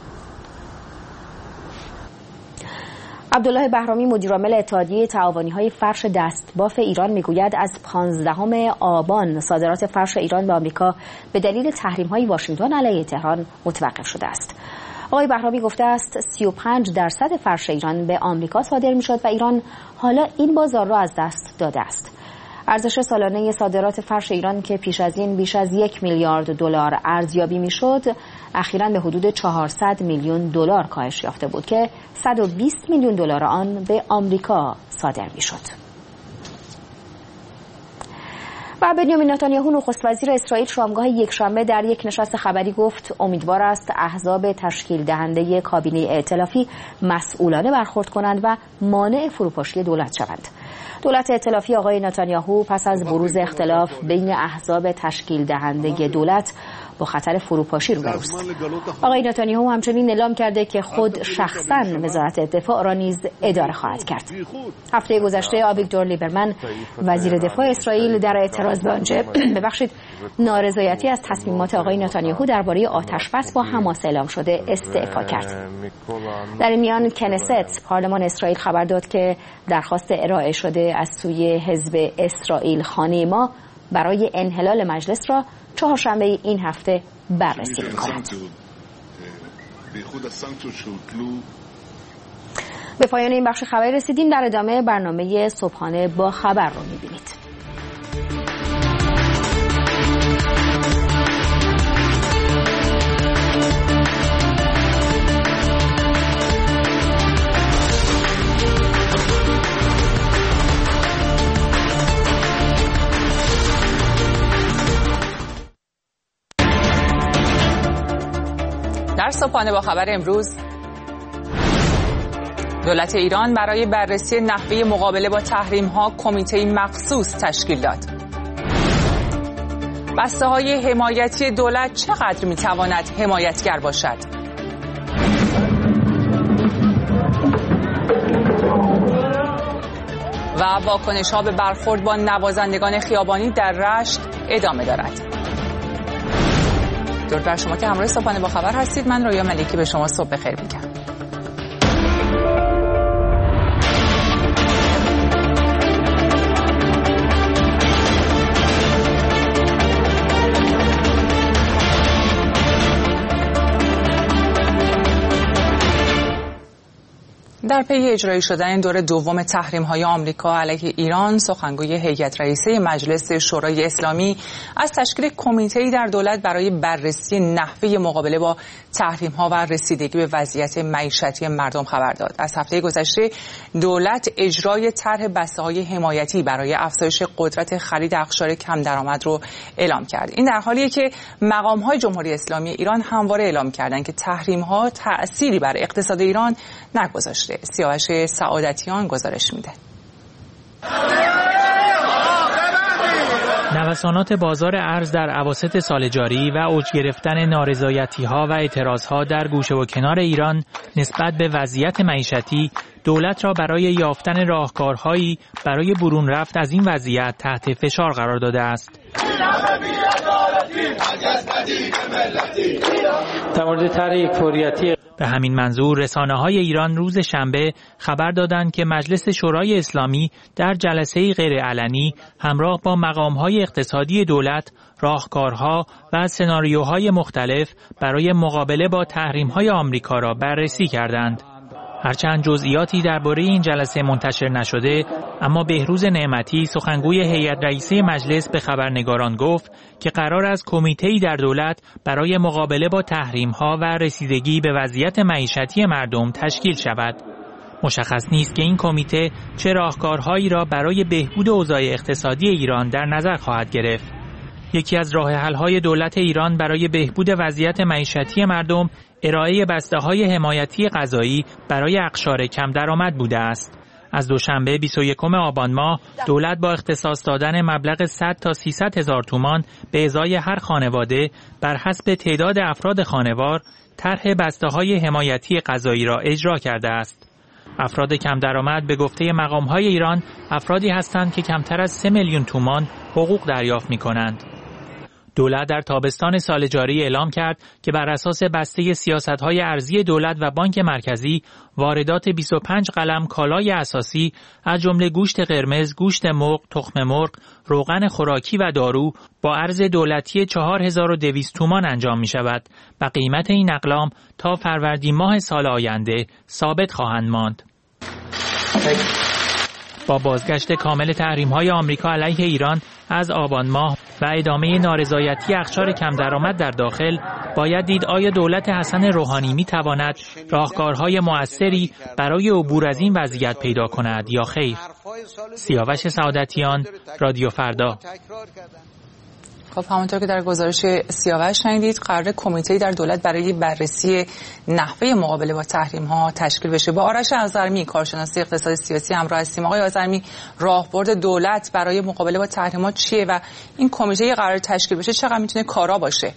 عبدالله بهرامی مدیرعامل اتحادیه تعاونی‌های فرش دستباف ایران میگوید از 15 آبان صادرات فرش ایران به آمریکا به دلیل تحریم‌های واشنگتن علیه تهران متوقف شده است. آقای بهرامی گفته است 35% فرش ایران به آمریکا صادر می‌شد و ایران حالا این بازار را از دست داده است. ارزش سالانه صادرات فرش ایران که پیش از این بیش از 1 میلیارد دلار ارزیابی میشد، اخیراً به حدود 400 میلیون دلار کاهش یافته بود که 120 میلیون دلار آن به آمریکا صادر میشد. و بنیامین نتانیاهو نخست وزیر اسرائیل شامگاه یکشنبه در یک نشست خبری گفت امیدوار است احزاب تشکیل دهنده کابینه ائتلافی مسئولانه برخورد کنند و مانع فروپاشی دولت شوند. دولت ائتلافی آقای نتانیاهو پس از بروز اختلاف بین احزاب تشکیل دهنده دولت با خطر فروپاشی روبروست. آقای نتانیاهو همچنین اعلام کرده که خود شخصاً وزارت دفاع را نیز اداره خواهد کرد. هفته گذشته آویگدور لیبرمن وزیر دفاع اسرائیل در اعتراض به آنچه نارضایتی از تصمیمات آقای نتانیاهو درباره آتشبس با حماس اعلام شده استعفا کرد. در این میان کنست پارلمان اسرائیل خبر داد که درخواست ارائه شده از سوی حزب اسرائیل خانه ما برای انحلال مجلس را چهارشنبه این هفته بررسی می‌کند. به پایان این بخش خبری رسیدیم. در ادامه برنامه صبحانه با خبر رو می‌بینید. در صبحانه با خبر امروز، دولت ایران برای بررسی نحوه مقابله با تحریم‌ها کمیته مخصوص تشکیل داد. بسته‌های حمایتی دولت چقدر می‌تواند حمایتگر باشد؟ و واکنش‌ها به برخورد با نوازندگان خیابانی در رشت ادامه دارد. درود بر شما که همراه صبحانه با خبر هستید. من رویا ملکی به شما صبح بخیر میگم. در پی اجرایی شدن دور دوم تحریم‌های آمریکا علیه ایران، سخنگوی هیئت رئیسه مجلس شورای اسلامی از تشکیل کمیته‌ای در دولت برای بررسی نحوه مقابله با تحریم‌ها و رسیدگی به وضعیت معیشتی مردم خبر داد. از هفته گذشته دولت اجرای طرح بسته‌های حمایتی برای افزایش قدرت خرید اقشار کم درآمد رو اعلام کرد. این در حالیه که مقام‌های جمهوری اسلامی ایران همواره اعلام کردند که تحریم‌ها تأثیری بر اقتصاد ایران نگذاشته. سیاوش سعادتیان گزارش میده. نوسانات بازار ارز در اواسط سال جاری و اوج گرفتن نارضایتی‌ها و اعتراضها در گوشه و کنار ایران نسبت به وضعیت معیشتی دولت را برای یافتن راهکارهایی برای برون رفت از این وضعیت تحت فشار قرار داده است. در مورد طرح فوریتی به همین منظور رسانه‌های ایران روز شنبه خبر دادند که مجلس شورای اسلامی در جلسه‌ای غیرعلنی همراه با مقام‌های اقتصادی دولت راهکارها و سناریوهای مختلف برای مقابله با تحریم‌های آمریکا را بررسی کردند. هرچند جزئیاتی درباره این جلسه منتشر نشده، اما بهروز نعمتی سخنگوی هیئت رئیسه مجلس به خبرنگاران گفت که قرار است کمیته‌ای در دولت برای مقابله با تحریم‌ها و رسیدگی به وضعیت معیشتی مردم تشکیل شود. مشخص نیست که این کمیته چه راهکارهایی را برای بهبود اوضاع اقتصادی ایران در نظر خواهد گرفت. یکی از راه‌حل‌های دولت ایران برای بهبود وضعیت معیشتی مردم ارائه بسته‌های حمایتی غذایی برای اقشار کم درآمد بوده است. از دوشنبه 21 آبان ماه دولت با اختصاص دادن مبلغ 100 تا 300 هزار تومان به ازای هر خانواده بر حسب تعداد افراد خانوار طرح بسته‌های حمایتی غذایی را اجرا کرده است. افراد کم درآمد به گفته مقام‌های ایران افرادی هستند که کمتر از 3 میلیون تومان حقوق دریافت می‌کنند. دولت در تابستان سال جاری اعلام کرد که بر اساس بسته سیاست‌های ارزی دولت و بانک مرکزی واردات 25 قلم کالای اساسی از جمله گوشت قرمز، گوشت مرغ، تخم مرغ، روغن خوراکی و دارو با ارز دولتی 4200 تومان انجام می‌شود و قیمت این اقلام تا فروردین ماه سال آینده ثابت خواهند ماند. با بازگشت کامل تحریم‌های آمریکا علیه ایران از آبان ماه و ادامه نارضایتی اقشار کم درآمد در داخل، باید دید آیا دولت حسن روحانی می‌تواند راهکارهای مؤثری برای عبور از این وضعیت پیدا کند یا خیر. سیاوش سعادتیان، رادیو فردا. خب همونطور که در گزارش سیاوش شنیدید، قرار کمیته‌ای در دولت برای بررسی نحوه مقابله با تحریم‌ها تشکیل بشه. با آرش آذرمی، کارشناس اقتصاد سیاسی همراه هستیم. آقای آذرمی، راهبرد دولت برای مقابله با تحریم‌ها چیه و این کمیته قرار تشکیل بشه چقدر میتونه کارا باشه؟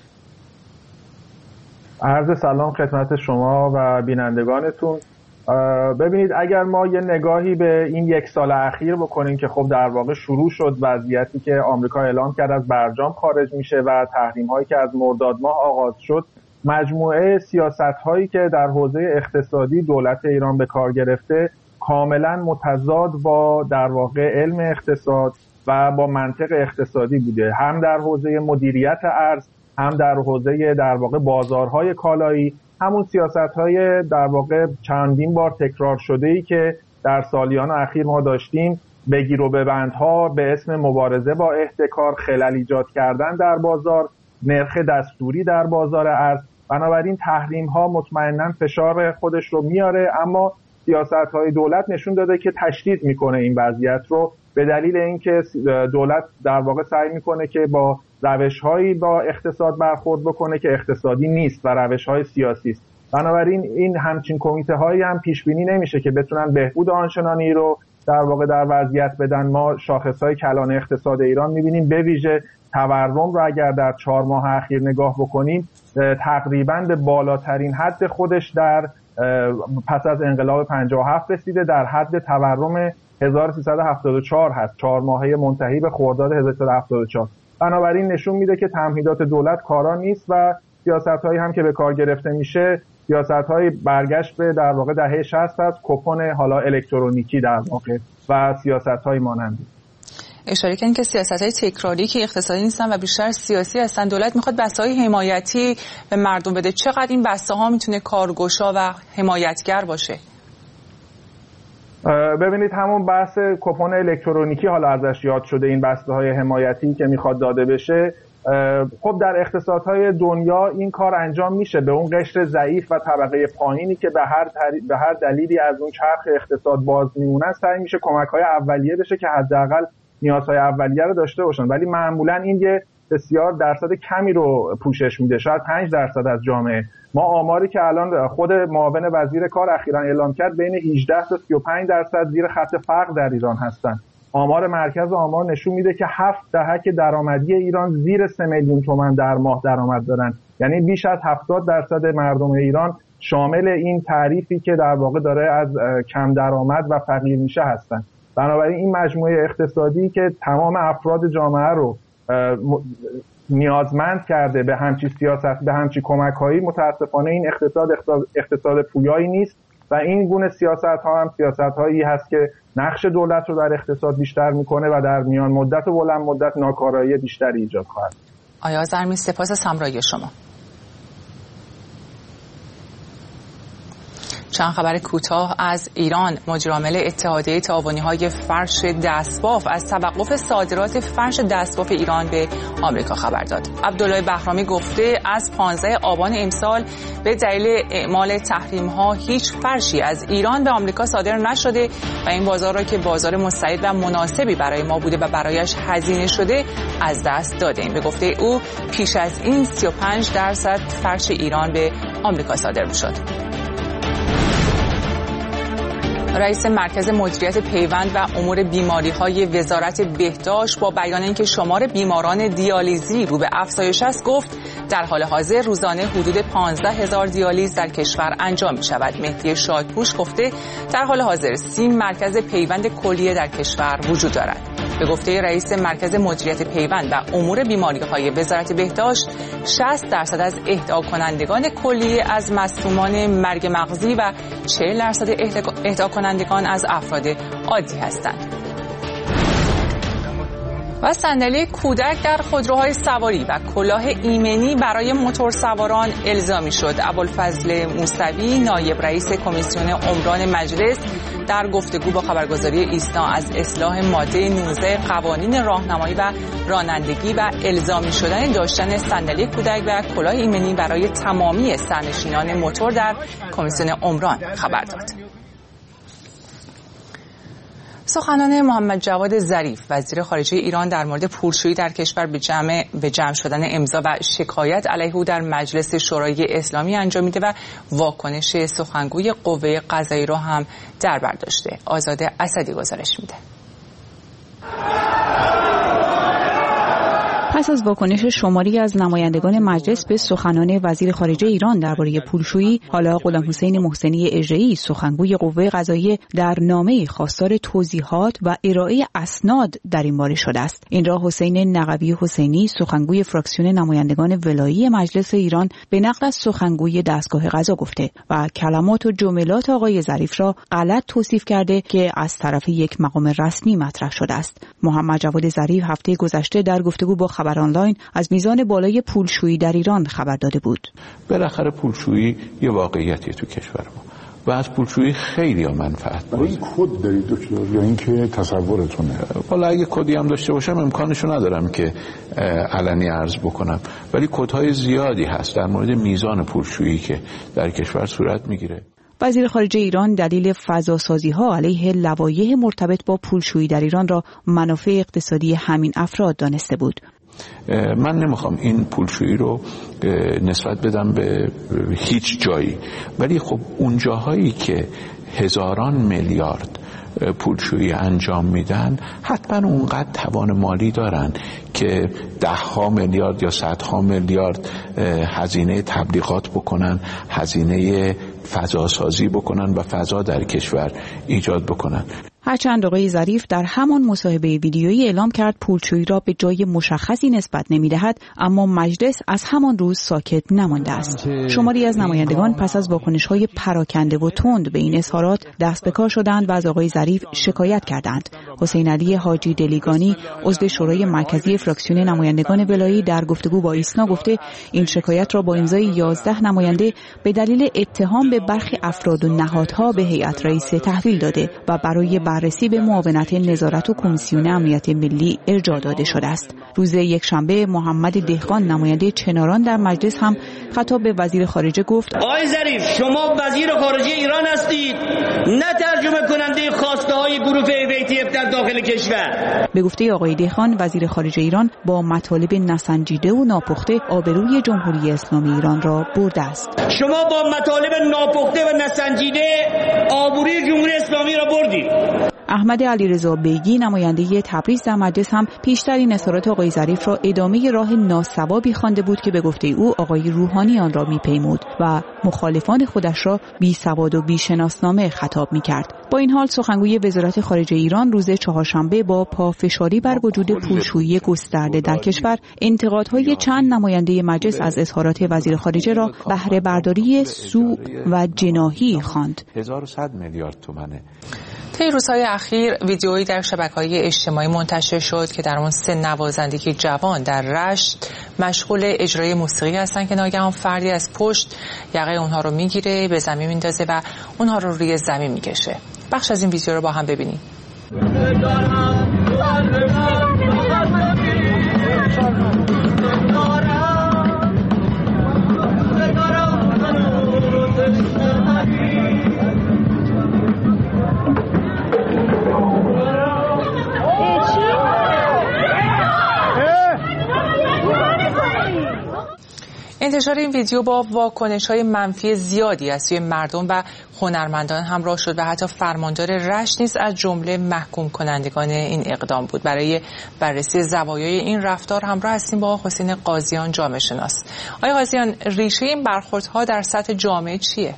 عرض سلام خدمت شما و بینندگانتون. ببینید اگر ما یه نگاهی به این یک سال اخیر بکنیم که خب در واقع شروع شد وضعیتی که آمریکا اعلام کرد از برجام خارج میشه و تحریم‌هایی که از مرداد ماه آغاز شد، مجموعه سیاست‌هایی که در حوزه اقتصادی دولت ایران به کار گرفته کاملا متضاد با در واقع علم اقتصاد و با منطق اقتصادی بوده، هم در حوزه مدیریت ارز، هم در حوزه در واقع بازارهای کالایی، همون سیاست‌های در واقع چندین بار تکرار شده‌ای که در سالیان اخیر ما داشتیم، بگیر و ببندها به اسم مبارزه با احتکار، خلل ایجاد کردن در بازار، نرخ دستوری در بازار ارز. بنابراین تحریم‌ها مطمئناً فشار خودش رو میاره، اما سیاست‌های دولت نشون داده که تشدید میکنه این وضعیت رو، به دلیل اینکه دولت در واقع سعی میکنه که با روش‌هایی با اقتصاد برخورد بکنه که اقتصادی نیست و روش‌های سیاسی است. بنابراین این همچین کمیته‌هایی هم پیش بینی نمیشه که بتونن بهبود آنچنانی رو در واقع در وضعیت بدن. ما شاخص‌های کلان اقتصاد ایران می‌بینیم، به ویژه تورم رو اگر در 4 ماه اخیر نگاه بکنیم تقریباً به بالاترین حد خودش در پس از انقلاب 57 رسیده، در حد تورم 1374 هست، 4 ماهه منتهی به خرداد 1374. بنابراین نشون میده که تمهیدات دولت کارا نیست و سیاست‌هایی هم که به کار گرفته میشه سیاست‌های برگشت به در واقع دهه 60 است، کوپن حالا الکترونیکی در واقع و سیاست‌های مانندی. اشاره کردین که سیاست‌های تکراری که اقتصادی نیستن و بیشتر سیاسی هستن. دولت میخواد بسته‌های حمایتی به مردم بده. چقدر این بسته‌ها میتونه کارگشا و حمایتگر باشه؟ ببینید همون بحث کپون الکترونیکی حالا ازش یاد شده، این بسته‌های حمایتی که میخواد داده بشه. خب در اقتصادهای دنیا این کار انجام میشه به اون قشر ضعیف و طبقه پایینی که به هر دلیلی از اون چرخ اقتصاد باز میمونن سعی میشه کمک‌های اولیه بشه که حداقل نیازهای اولیه رو داشته باشن، ولی معمولا این یه بسیار درصد کمی رو پوشش میده، شاید 5% از جامعه. ما آماری که الان خود معاون وزیر کار اخیراً اعلام کرد بین 18 تا 35% زیر خط فقر در ایران هستن. آمار مرکز آمار نشون میده که 7 دهک درآمدی ایران زیر 3 میلیون تومان در ماه درآمد دارن، یعنی بیش از 70% مردم ایران شامل این تعریفی که در واقع داره از کم درآمد و فقیر میشه هستن. بنابراین این مجموعه اقتصادی که تمام افراد جامعه رو نیازمند کرده به همچین سیاست، به همچین کمک‌هایی، متاسفانه این اقتصاد پویایی نیست و این گونه سیاست‌ها هم سیاست‌هایی هست که نقش دولت رو در اقتصاد بیشتر میکنه و در میان مدت و بلند مدت ناکارایی بیشتری ایجاد خواهد. آیا زرمی سپاس از همراهی شما. چند خبر کوتاه از ایران. مدیرعامل اتحادیه تعاونی‌های فرش دستباف از توقف صادرات فرش دستباف ایران به آمریکا خبر داد. عبدالله بهرامی گفته از 15 آبان امسال به دلیل اعمال تحریم‌ها هیچ فرشی از ایران به آمریکا صادر نشده و این بازار را که بازار مستعد و مناسبی برای ما بوده و برایش هزینه شده از دست دادیم. به گفته او پیش از این 35% فرش ایران به آمریکا صادر می‌شد. رئیس مرکز مدیریت پیوند و امور بیماری‌های وزارت بهداشت با بیان اینکه شمار بیماران دیالیزی رو به افزایش است گفت در حال حاضر روزانه حدود 15,000 دیالیز در کشور انجام می‌شود. مهدی شادپوش گفته در حال حاضر 30 مرکز پیوند کلیه در کشور وجود دارد. به گفته رئیس مرکز مدیریت پیوند و امور بیماری‌های وزارت بهداشت 60% از اهدا کنندگان کلیه از مصدومان مرگ مغزی و 40% اهدا کنندگان از افراد عادی هستند. و صندلی کودک در خودروهای سواری و کلاه ایمنی برای موتورسواران الزامی شد. ابوالفضل موسوی نایب رئیس کمیسیون عمران مجلس در گفتگو با خبرگزاری ایسنا از اصلاح ماده 19 قوانین راهنمایی و رانندگی و الزامی شدن داشتن صندلی کودک و کلاه ایمنی برای تمامی سرنشینان موتور در کمیسیون عمران خبر داد. سخنان محمد جواد ظریف وزیر خارجه ایران در مورد پولشویی در کشور به جمع شدن امضا و شکایت علیه او در مجلس شورای اسلامی انجامیده و واکنش سخنگوی قوه قضاییه را هم در بر داشته. آزاده اسدی گزارش میده. پس از واکنش شماری از نمایندگان مجلس به سخنان وزیر خارجه ایران درباره پولشویی، حالا غلامحسین محسنی اژه‌ای سخنگوی قوه قضاییه در نامه‌ای خواستار توضیحات و ارائه اسناد در این باره شده است. این را حسین نقوی حسینی سخنگوی فراکسیون نمایندگان ولایی مجلس ایران به نقل از سخنگوی دستگاه قضا گفته و کلمات و جملات آقای ظریف را غلط توصیف کرده که از طرف یک مقام رسمی مطرح شده است. محمد جواد ظریف هفته گذشته در گفتگو با خبر آنلاین از میزان بالای پولشویی در ایران خبر داده بود. بالاخره پولشویی یه واقعیتی تو کشور ما و از پولشویی خیلی منفعت بود. این کد دارید دکتر یا اینکه تصورتونه؟ والا اگه کدی هم داشته باشم امکانشو ندارم که علنی عرض بکنم، ولی کدهای زیادی هست در مورد میزان پولشویی که در کشور صورت میگیره. وزیر خارجه ایران دلیل فضاسازی‌ها علیه لوایح مرتبط با پولشویی در ایران را منافع اقتصادی همین افراد دانسته بود. من نمیخوام این پولشویی رو نسبت بدم به هیچ جایی، ولی خب اون جاهایی که هزاران میلیارد پولشویی انجام میدن حتما اونقدر توان مالی دارن که دهها میلیارد یا صدها میلیارد هزینه تبلیغات بکنن، هزینه فضاسازی بکنن و فضا در کشور ایجاد بکنن. هرچند آقای ظریف در همان مصاحبه ویدیویی اعلام کرد پولشویی را به جای مشخصی نسبت نمی‌دهد، اما مجلس از همان روز ساکت نمانده است. شماری از نمایندگان پس از واکنش‌های پراکنده و تند به این اظهارات دست به کار شدند و از آقای ظریف شکایت کردند. حسین علی حاجی دلیگانی عضو شورای مرکزی فراکسیون نمایندگان ولایی در گفتگو با ایسنا گفته این شکایت را با امضای 11 نماینده به دلیل اتهام به برخی افراد و نهادها به هیئت رئیسه تحویل داده و برای بررسی به معاونت نظارت و کمیسیون امنیت ملی ارجاع داده شده است. روز یکشنبه محمد دهقان نماینده چناران در مجلس هم خطاب به وزیر خارجه گفت: آقای ظریف، شما وزیر خارجه ایران هستید، نه ترجمه کننده خواسته های گروه ATF در داخل کشور. به گفته آقای دهقان وزیر خارجه ایران با مطالب نسنجیده و ناپخته آبروی جمهوری اسلامی ایران را برده است. شما با مطالب ناپخته و نسنجیده آبروی جمهوری اسلامی را بردید. احمد علیرضا بیگی نماینده تبریز در مجلس هم پیشترین اظهارات آقای ظریف را ادامه راه ناصوابی خوانده بود که به گفته او آقای روحانی آن را میپیمود و مخالفان خودش را بی سواد و بی شناسنامه خطاب میکرد. با این حال سخنگوی وزارت خارجه ایران روز چهارشنبه با پافشاری بر وجود پولشویی گسترده در کشور انتقادهای چند نماینده مجلس از اظهارات وزیر خارجه را بهره برداری سوء و جناحی خواند. 1100 میلیارد تومانه. طی روزهای اخیر ویدیویی در شبکه‌های اجتماعی منتشر شد که در آن 3 نوازنده جوان در رشت مشغول اجرای موسیقی هستند که ناگهان فردی از پشت یقه اونها رو میگیره، به زمین میندازه و اونها رو روی زمین میکشه. بخش از این ویدیو رو با هم ببینیم. انتشار این ویدیو با واکنش‌های منفی زیادی از سوی مردم و هنرمندان همراه شد و حتی فرماندار رشت نیز از جمله محکوم کنندگان این اقدام بود. برای بررسی زوایای این رفتار همراه هستیم با حسین قاضیان، جامعه شناس. آقای قاضیان، ریشه این برخوردها در سطح جامعه چیه؟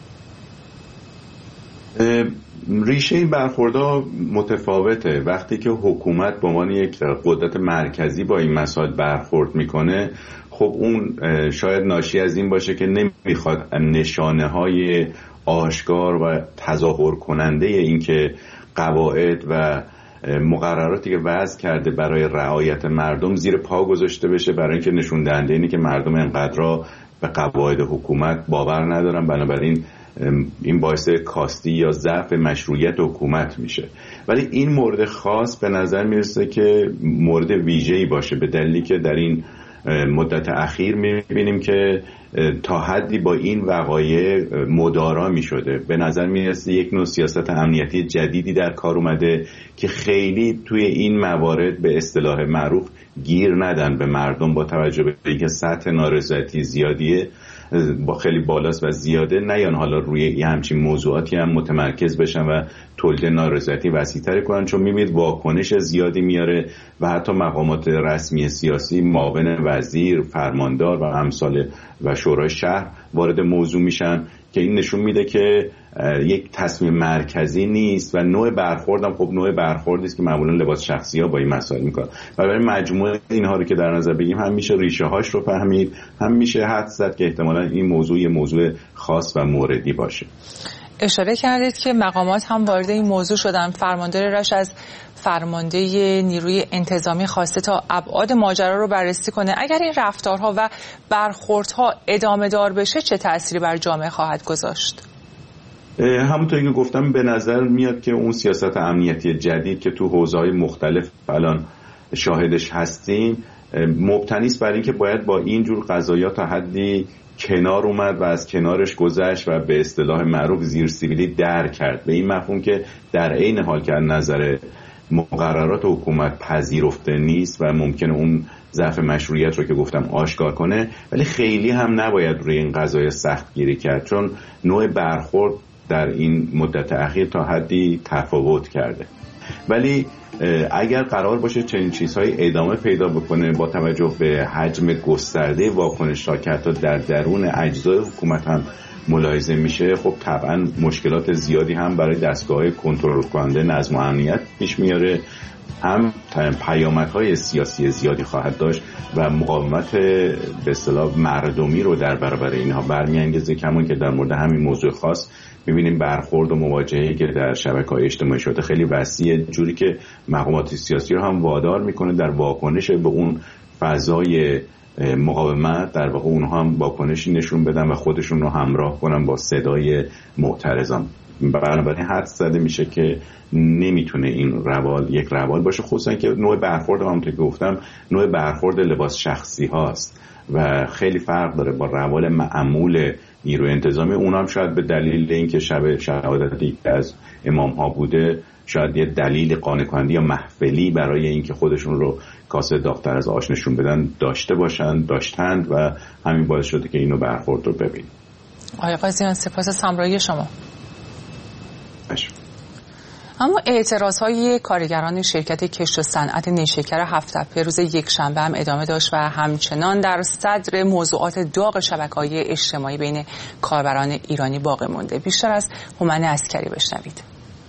ریشه این برخوردها متفاوته. وقتی که حکومت به عنوان یک قدرت مرکزی با این مسائل برخورد میکنه، خب اون شاید ناشی از این باشه که نمیخواد نشانه های آشکار و تظاهر کننده این که قواعد و مقرراتی که وضع کرده برای رعایت مردم زیر پا گذاشته بشه، برای اینکه نشون دهنده اینه که مردم انقدر به قواعد حکومت باور ندارن، بنابراین این باعث کاستی یا ضعف مشروعیت حکومت میشه. ولی این مورد خاص به نظر میرسه که مورد ویژه‌ای باشه، به دلیلی که در این مدت اخیر میبینیم که تا حدی با این وقایع مدارا میشده. به نظر میرسه یک نوع سیاست امنیتی جدیدی در کار اومده که خیلی توی این موارد به اصطلاح معروف گیر ندن به مردم، با توجه به اینکه سطح نارضایتی زیادیه با خیلی بالاست و زیاده، نیان حالا روی یه همچین موضوعاتی هم متمرکز بشن و تولید نارضایتی وسیع‌تر کنن، چون میبینید واکنش زیادی میاره و حتی مقامات رسمی سیاسی، معاون وزیر، فرماندار و امثال و شورای شهر وارد موضوع میشن که این نشون میده که یک تصمیم مرکزی نیست و نوع برخوردم خب نوع برخوردی است که معمولا لباس شخصی‌ها با این مسائل میکنن. برای مجموعه اینها رو که در نظر بگیریم هم میشه ریشه هاش رو فهمید، هم میشه حدس زد که احتمالاً این موضوع خاص و موردی باشه. اشاره کردید که مقامات هم وارد این موضوع شدن. فرماندار رشت از فرمانده نیروی انتظامی خواسته تا ابعاد ماجرا رو بررسی کنه. اگر این رفتارها و برخوردها ادامه دار بشه چه تأثیری بر جامعه خواهد گذاشت؟ همونطوری که گفتم به نظر میاد که اون سیاست امنیتی جدید که تو حوزه‌های مختلف الان شاهدش هستیم مبتنی است بر اینکه باید با این جور قضایا تا حدی کنار اومد و از کنارش گذشت و به اصطلاح معروف زیر سیبیلی در کرد، به این مفهوم که در عین حال که از نظر مقررات حکومت پذیرفته نیست و ممکنه اون ضعف مشروعیت رو که گفتم آشکار کنه، ولی خیلی هم نباید روی این قضایا سخت گیری کرد، چون نوع برخورد در این مدت اخیر تا حدی تفاوت کرده. ولی اگر قرار باشه چنین چیزهای ادامه پیدا بکنه با توجه به حجم گسترده واکنش‌ها که حتی در درون اجزای حکومت هم ملاحظه میشه، خب طبعا مشکلات زیادی هم برای دستگاه‌های کنترل کننده نظم و امنیت پیش میاره، هم پیامدهای سیاسی زیادی خواهد داشت و مقاومت به اصطلاح مردمی رو در برابر اینها برمیانگیزه، کمون که در مورد همین موضوع خاص می‌بینیم برخورد و مواجهه‌ای که در شبکه‌های اجتماعی شده خیلی وسیعه، جوری که مقامات سیاسی رو هم وادار میکنه در واکنش به اون فضای مقاومت در واقع اونها هم واکنشی نشون بدن و خودشون رو همراه کنن با صدای معترضان. بنابراین حدس زده میشه که نمیتونه این یک روال باشه، خصوصا که نوع برخورد همونطور که گفتم نوع برخورد لباس شخصی هاست و خیلی فرق داره با روال معمول نیروی انتظامی. اونا هم شاید به دلیل اینکه شب شهادتی که از امام ها بوده شاید یه دلیل قانع کننده یا محفلی برای اینکه خودشون رو کاسه داغ‌تر از آش نشون بدن داشتند و همین باعث شده که اینو برخورد رو ببینیم. آقای قاضیان سپاس سمرایی شما. اما اعتراضهای کارگران شرکت کشت و صنعت نیشکر هفت‌تپه روز یکشنبه هم ادامه داشت و همچنان در صدر موضوعات داغ شبکه‌های اجتماعی بین کاربران ایرانی باقی مونده. بیشتر از هومن عسکری بشنوید.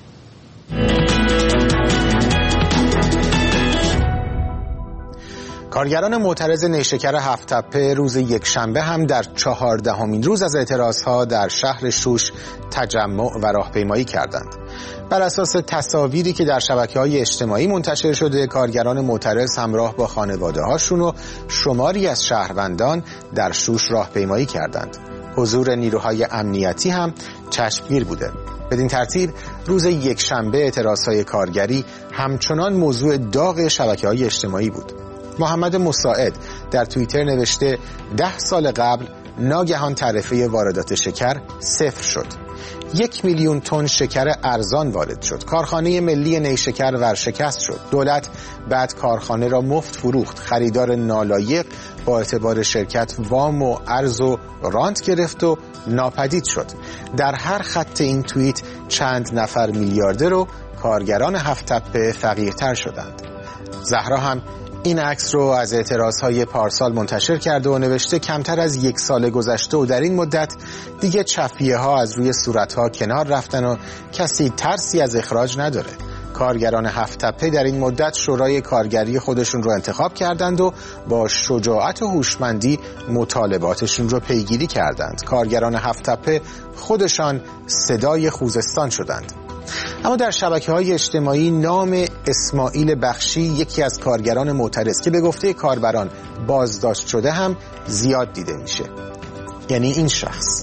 کارگران معترض نیشکر هفت‌تپه روز یکشنبه هم در 14مین روز از اعتراضها در شهر شوش تجمع و راهپیمایی کردند. بر اساس تصاویری که در شبکه‌های اجتماعی منتشر شده، کارگران معترض همراه با خانواده‌هاشون و شماری از شهروندان در شوش راهپیمایی کردند. حضور نیروهای امنیتی هم چشمگیر بوده. بدین ترتیب روز یکشنبه اعتراضهای کارگری همچنان موضوع داغ شبکه‌های اجتماعی بود. محمد مساعد در توییتر نوشته 10 سال قبل ناگهان تعرفه واردات شکر صفر شد. 1 میلیون تن شکر ارزان وارد شد. کارخانه ملی نیشکر ورشکست شد. دولت بعد کارخانه را مفت فروخت. خریدار نالایق با اعتبار شرکت وام و ارز و رانت گرفت و ناپدید شد. در هر خط این توییت چند نفر میلیاردر و کارگران هفت‌تپه فقیرتر شدند. زهرا هم این عکس رو از اعتراضهای پارسال منتشر کرده و نوشته کمتر از 1 سال گذشته و در این مدت دیگه چفیه ها از روی صورتها کنار رفتن و کسی ترسی از اخراج نداره. کارگران هفت‌تپه در این مدت شورای کارگری خودشون رو انتخاب کردند و با شجاعت و هوشمندی مطالباتشون رو پیگیری کردند. کارگران هفت‌تپه خودشان صدای خوزستان شدند. اما در شبکه‌های اجتماعی نام اسماعیل بخشی، یکی از کارگران معترض که به گفته کاربران بازداشت شده، هم زیاد دیده میشه. یعنی این شخص.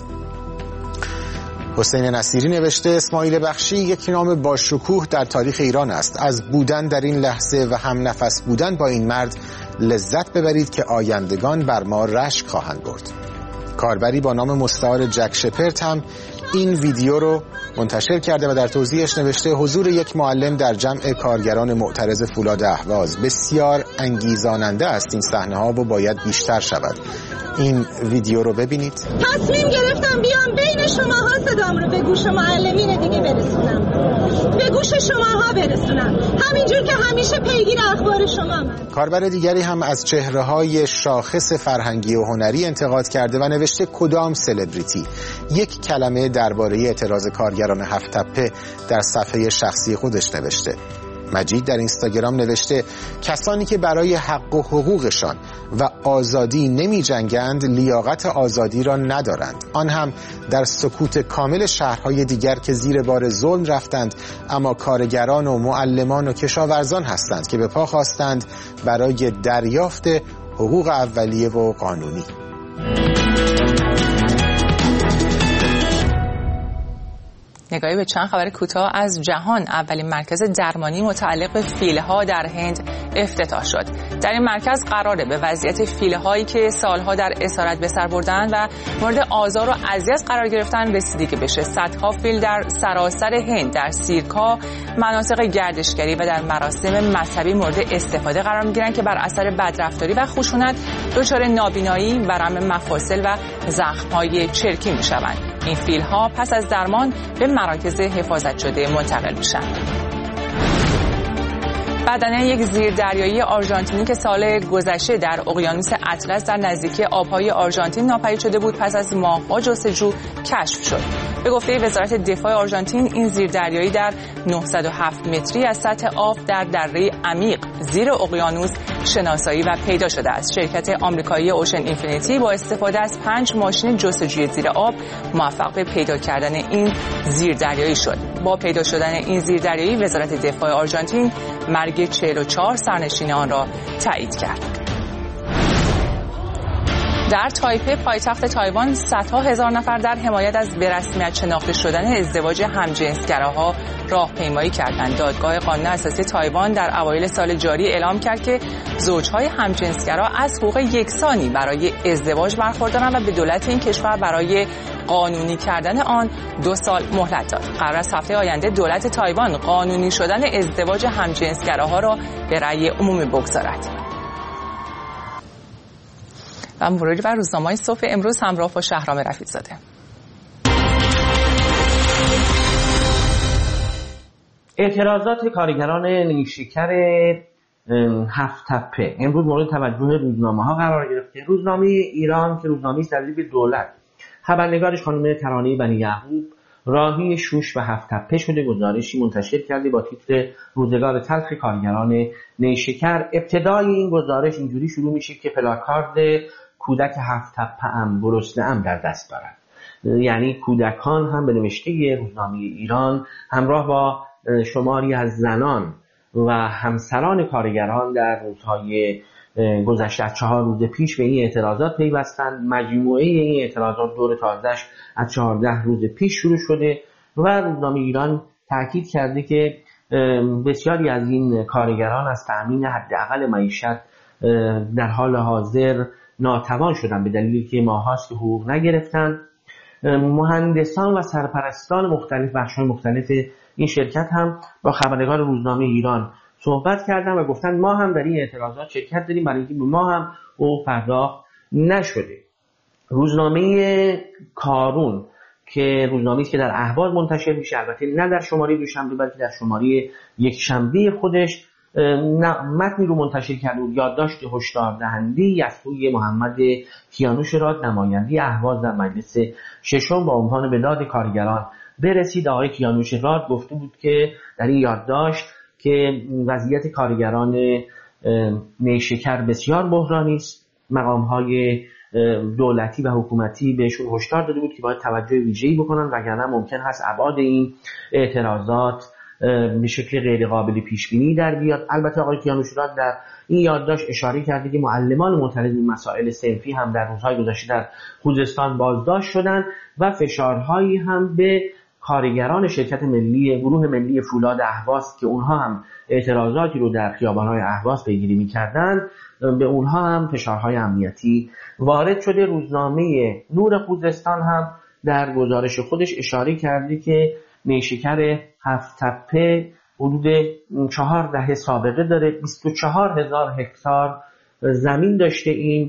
حسین نصیری نوشته اسماعیل بخشی یک نام با شکوه در تاریخ ایران است. از بودن در این لحظه و هم نفس بودن با این مرد لذت ببرید که آیندگان بر ما رشک خواهند برد. کاربری با نام مستعار جک شپرت هم این ویدیو رو منتشر کرده و در توضیحش نوشته حضور یک معلم در جمع کارگران معترض فولاد اهواز بسیار انگیزاننده است. این صحنه ها باید بیشتر شود. این ویدیو رو ببینید. تصمیم گرفتم بیام بین شماها صدام رو به گوش معلمین دیگه برسونم، به گوش شماها برسونم، همینجور که همیشه پیگیر اخبار شما من. کاربر دیگری هم از چهره‌های شاخص فرهنگی و هنری انتقاد کرده و نوشته کدام سلبریتی. یک کلمه درباره اعتراض کارگران هفت‌تپه در صفحه شخصی خودش نوشته. مجید در اینستاگرام نوشته کسانی که برای حق و حقوقشان و آزادی نمی جنگند لیاقت آزادی را ندارند، آن هم در سکوت کامل شهرهای دیگر که زیر بار ظلم رفتند، اما کارگران و معلمان و کشاورزان هستند که به پا خواستند برای دریافت حقوق اولیه و قانونی. نگاهی به چند خبر کوتاه از جهان. اولین مرکز درمانی متعلق به فیل‌ها در هند افتتاح شد. در این مرکز قراره به وضعیت فیل‌هایی که سالها در اسارت به سر بردن و مورد آزار و اذیت قرار گرفتن رسیدگی بشه. صدها فیل در سراسر هند در سیرک‌ها، مناطق گردشگری و در مراسم مذهبی مورد استفاده قرار می‌گیرند که بر اثر بدرفتاری و خشونت دچار نابینایی، ورم مفاصل و زخم‌های چرکی می‌شوند. این فیل‌ها پس از درمان به مراکز حفاظت شده منتقل میشن. بدنه یک زیردریایی آرژانتینی که سال گذشته در اقیانوس اطلس در نزدیکی آبهای آرژانتین ناپدید شده بود پس از ماه‌ها جستجو کشف شد. به گفته وزارت دفاع آرژانتین این زیردریایی در 907 متری از سطح آب در دره عمیق زیر اقیانوس شناسایی و پیدا شده است. شرکت آمریکایی اوشن اینفینیتی با استفاده از 5 ماشین جستجوی زیر آب موفق به پیدا کردن این زیردریایی شد. با پیدا شدن این زیردریایی وزارت دفاع آرژانتین مرگ 44 سرنشین آن را تایید کرد. در تایپه پایتخت تایوان صدها هزار نفر در حمایت از به رسمیت شناخته شدن ازدواج همجنسگراها راهپیمایی کردند. دادگاه قانون اساسی تایوان در اوایل سال جاری اعلام کرد که زوجهای همجنسگرا از حقوق یکسانی برای ازدواج برخوردارند و به دولت این کشور برای قانونی کردن آن 2 سال مهلت داد. قرار است هفته آینده دولت تایوان قانونی شدن ازدواج همجنسگراها را به رأی عمومی بگذارد. و مروری بر روزنامه‌های صبح امروز همراه با شهرام رفیع‌زاده. اعتراضات کارگران نیشکر 7 تپه امروز مورد توجه روزنامه‌ها قرار گرفت. روزنامه ایران که روزنامه‌ای صدیق به دولت، خبرنگارش خانم ترانه بنی یعقوب راهی شوش و 7 تپه شده گزارشی منتشر کرده با تیتر روزگار تلخ کارگران نیشکر. ابتدای این گزارش اینجوری شروع میشه که پلاکارد کودک 7 تپه ام گرسنه ام در دست دارد. یعنی کودکان هم به نوشته روزنامه ایران همراه با شماری از زنان و همسران کارگران در روزهای گذشته از 4 روز پیش به این اعتراضات پیوستند. مجموعه این اعتراضات دور تازه‌اش از 14 روز پیش شروع شده و روزنامه ایران تاکید کرده که بسیاری از این کارگران از تأمین حداقل معیشت در حال حاضر ناتوان شدن به دلیلی که ماهاست که حقوق نگرفتن. مهندسان و سرپرستان مختلف بخش‌های مختلف این شرکت هم با خبرنگار روزنامه ایران صحبت کردن و گفتن ما هم در این اعتراضات شرکت داریم برای اینکه به ما هم حقوق پرداخت نشده. روزنامه کارون که روزنامه‌ای که در اهواز منتشر میشه، البته نه در شماره دوشنبه بلکه در شماره یکشنبه خودش، متنی رو منتشر کرده بود، یادداشت هشدار دهنده‌ای از سوی محمد کیانوش راد نماینده اهواز در مجلس ششم با عنوان به داد کارگران برسید. آقای کیانوش راد گفته بود که در این یادداشت که وضعیت کارگران نیشکر بسیار بحرانی است. مقام‌های دولتی و حکومتی بهشون هشدار داده بود که باید توجه ویژه‌ای بکنن وگرنه ممکن هست ابعاد این اعتراضات به شکل غیر قابل پیش بینی در بیاد. البته آقای کیانوش راد در این یادداشت اشاره کرده که معلمان معترض این مسائل صنفی هم در روزهای گذشته در خوزستان بازداشت شدند و فشارهایی هم به کارگران شرکت ملی گروه ملی فولاد اهواز که اونها هم اعتراضاتی رو در خیابان‌های اهواز پیگیری می‌کردند، به اونها هم فشارهای امنیتی وارد شده. روزنامه نور خوزستان هم در گزارش خودش اشاره کرده که نیشکر 7 تپه حدود 4 دهه سابقه داره. 24,000 هکتار زمین داشته این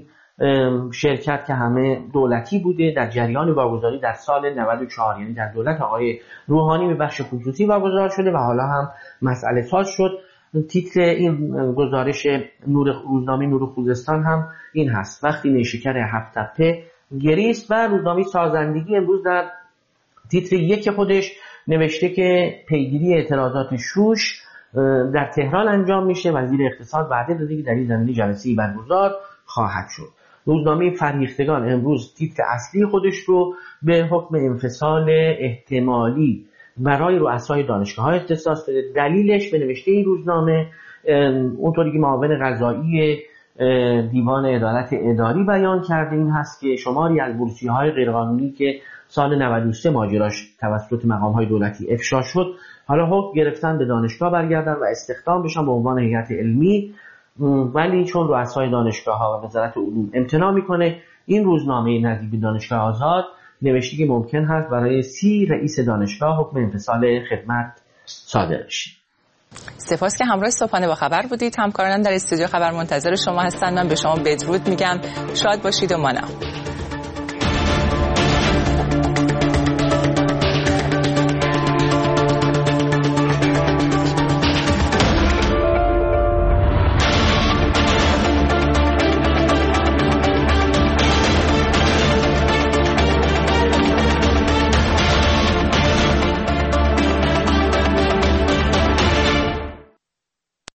شرکت که همه دولتی بوده. در جریان واگذاری در سال 94 یعنی در دولت آقای روحانی به بخش خصوصی واگذار شده و حالا هم مسئله ساز شد. تیتر این گزارش روزنامه نور خوزستان هم این هست: وقتی نیشکر 7 تپه گریست. و روزنامه سازندگی امروز در تیتر 1 خودش نوشته که پیگیری اعتراضات شوش در تهران انجام میشه. وزیر اقتصاد وعده داده که در این زمینه جلسه‌ای برگزار خواهد شد. روزنامه فرهیختگان امروز تیتر اصلی خودش رو به حکم انفصال احتمالی برای رؤسای دانشگاه‌ها اختصاص داده. دلیلش به نوشته این روزنامه اونطوری که معاون قضایی دیوان عدالت اداری بیان کرده این هست که شماری از بورسیه‌های غیرقانونی که سال 93 ماجراش توسط مقام‌های دولتی افشا شد حالا حکم گرفتن به دانشگاه برگردن و استخدام بشن به عنوان هیئت علمی، ولی چون رؤسای دانشگاه‌ها و وزارت علوم امتناع میکنه، این روزنامه نزدیک به دانشگاه آزاد نوشته که ممکن هست برای 30 رئیس دانشگاه حکم انفصال خدمت صادر بشه. سپاس که همراه صبحانه با خبر بودید. همکارانم در استودیو خبر منتظر شما هستند. من به شما بدرود میگم. شاد باشید و مانا.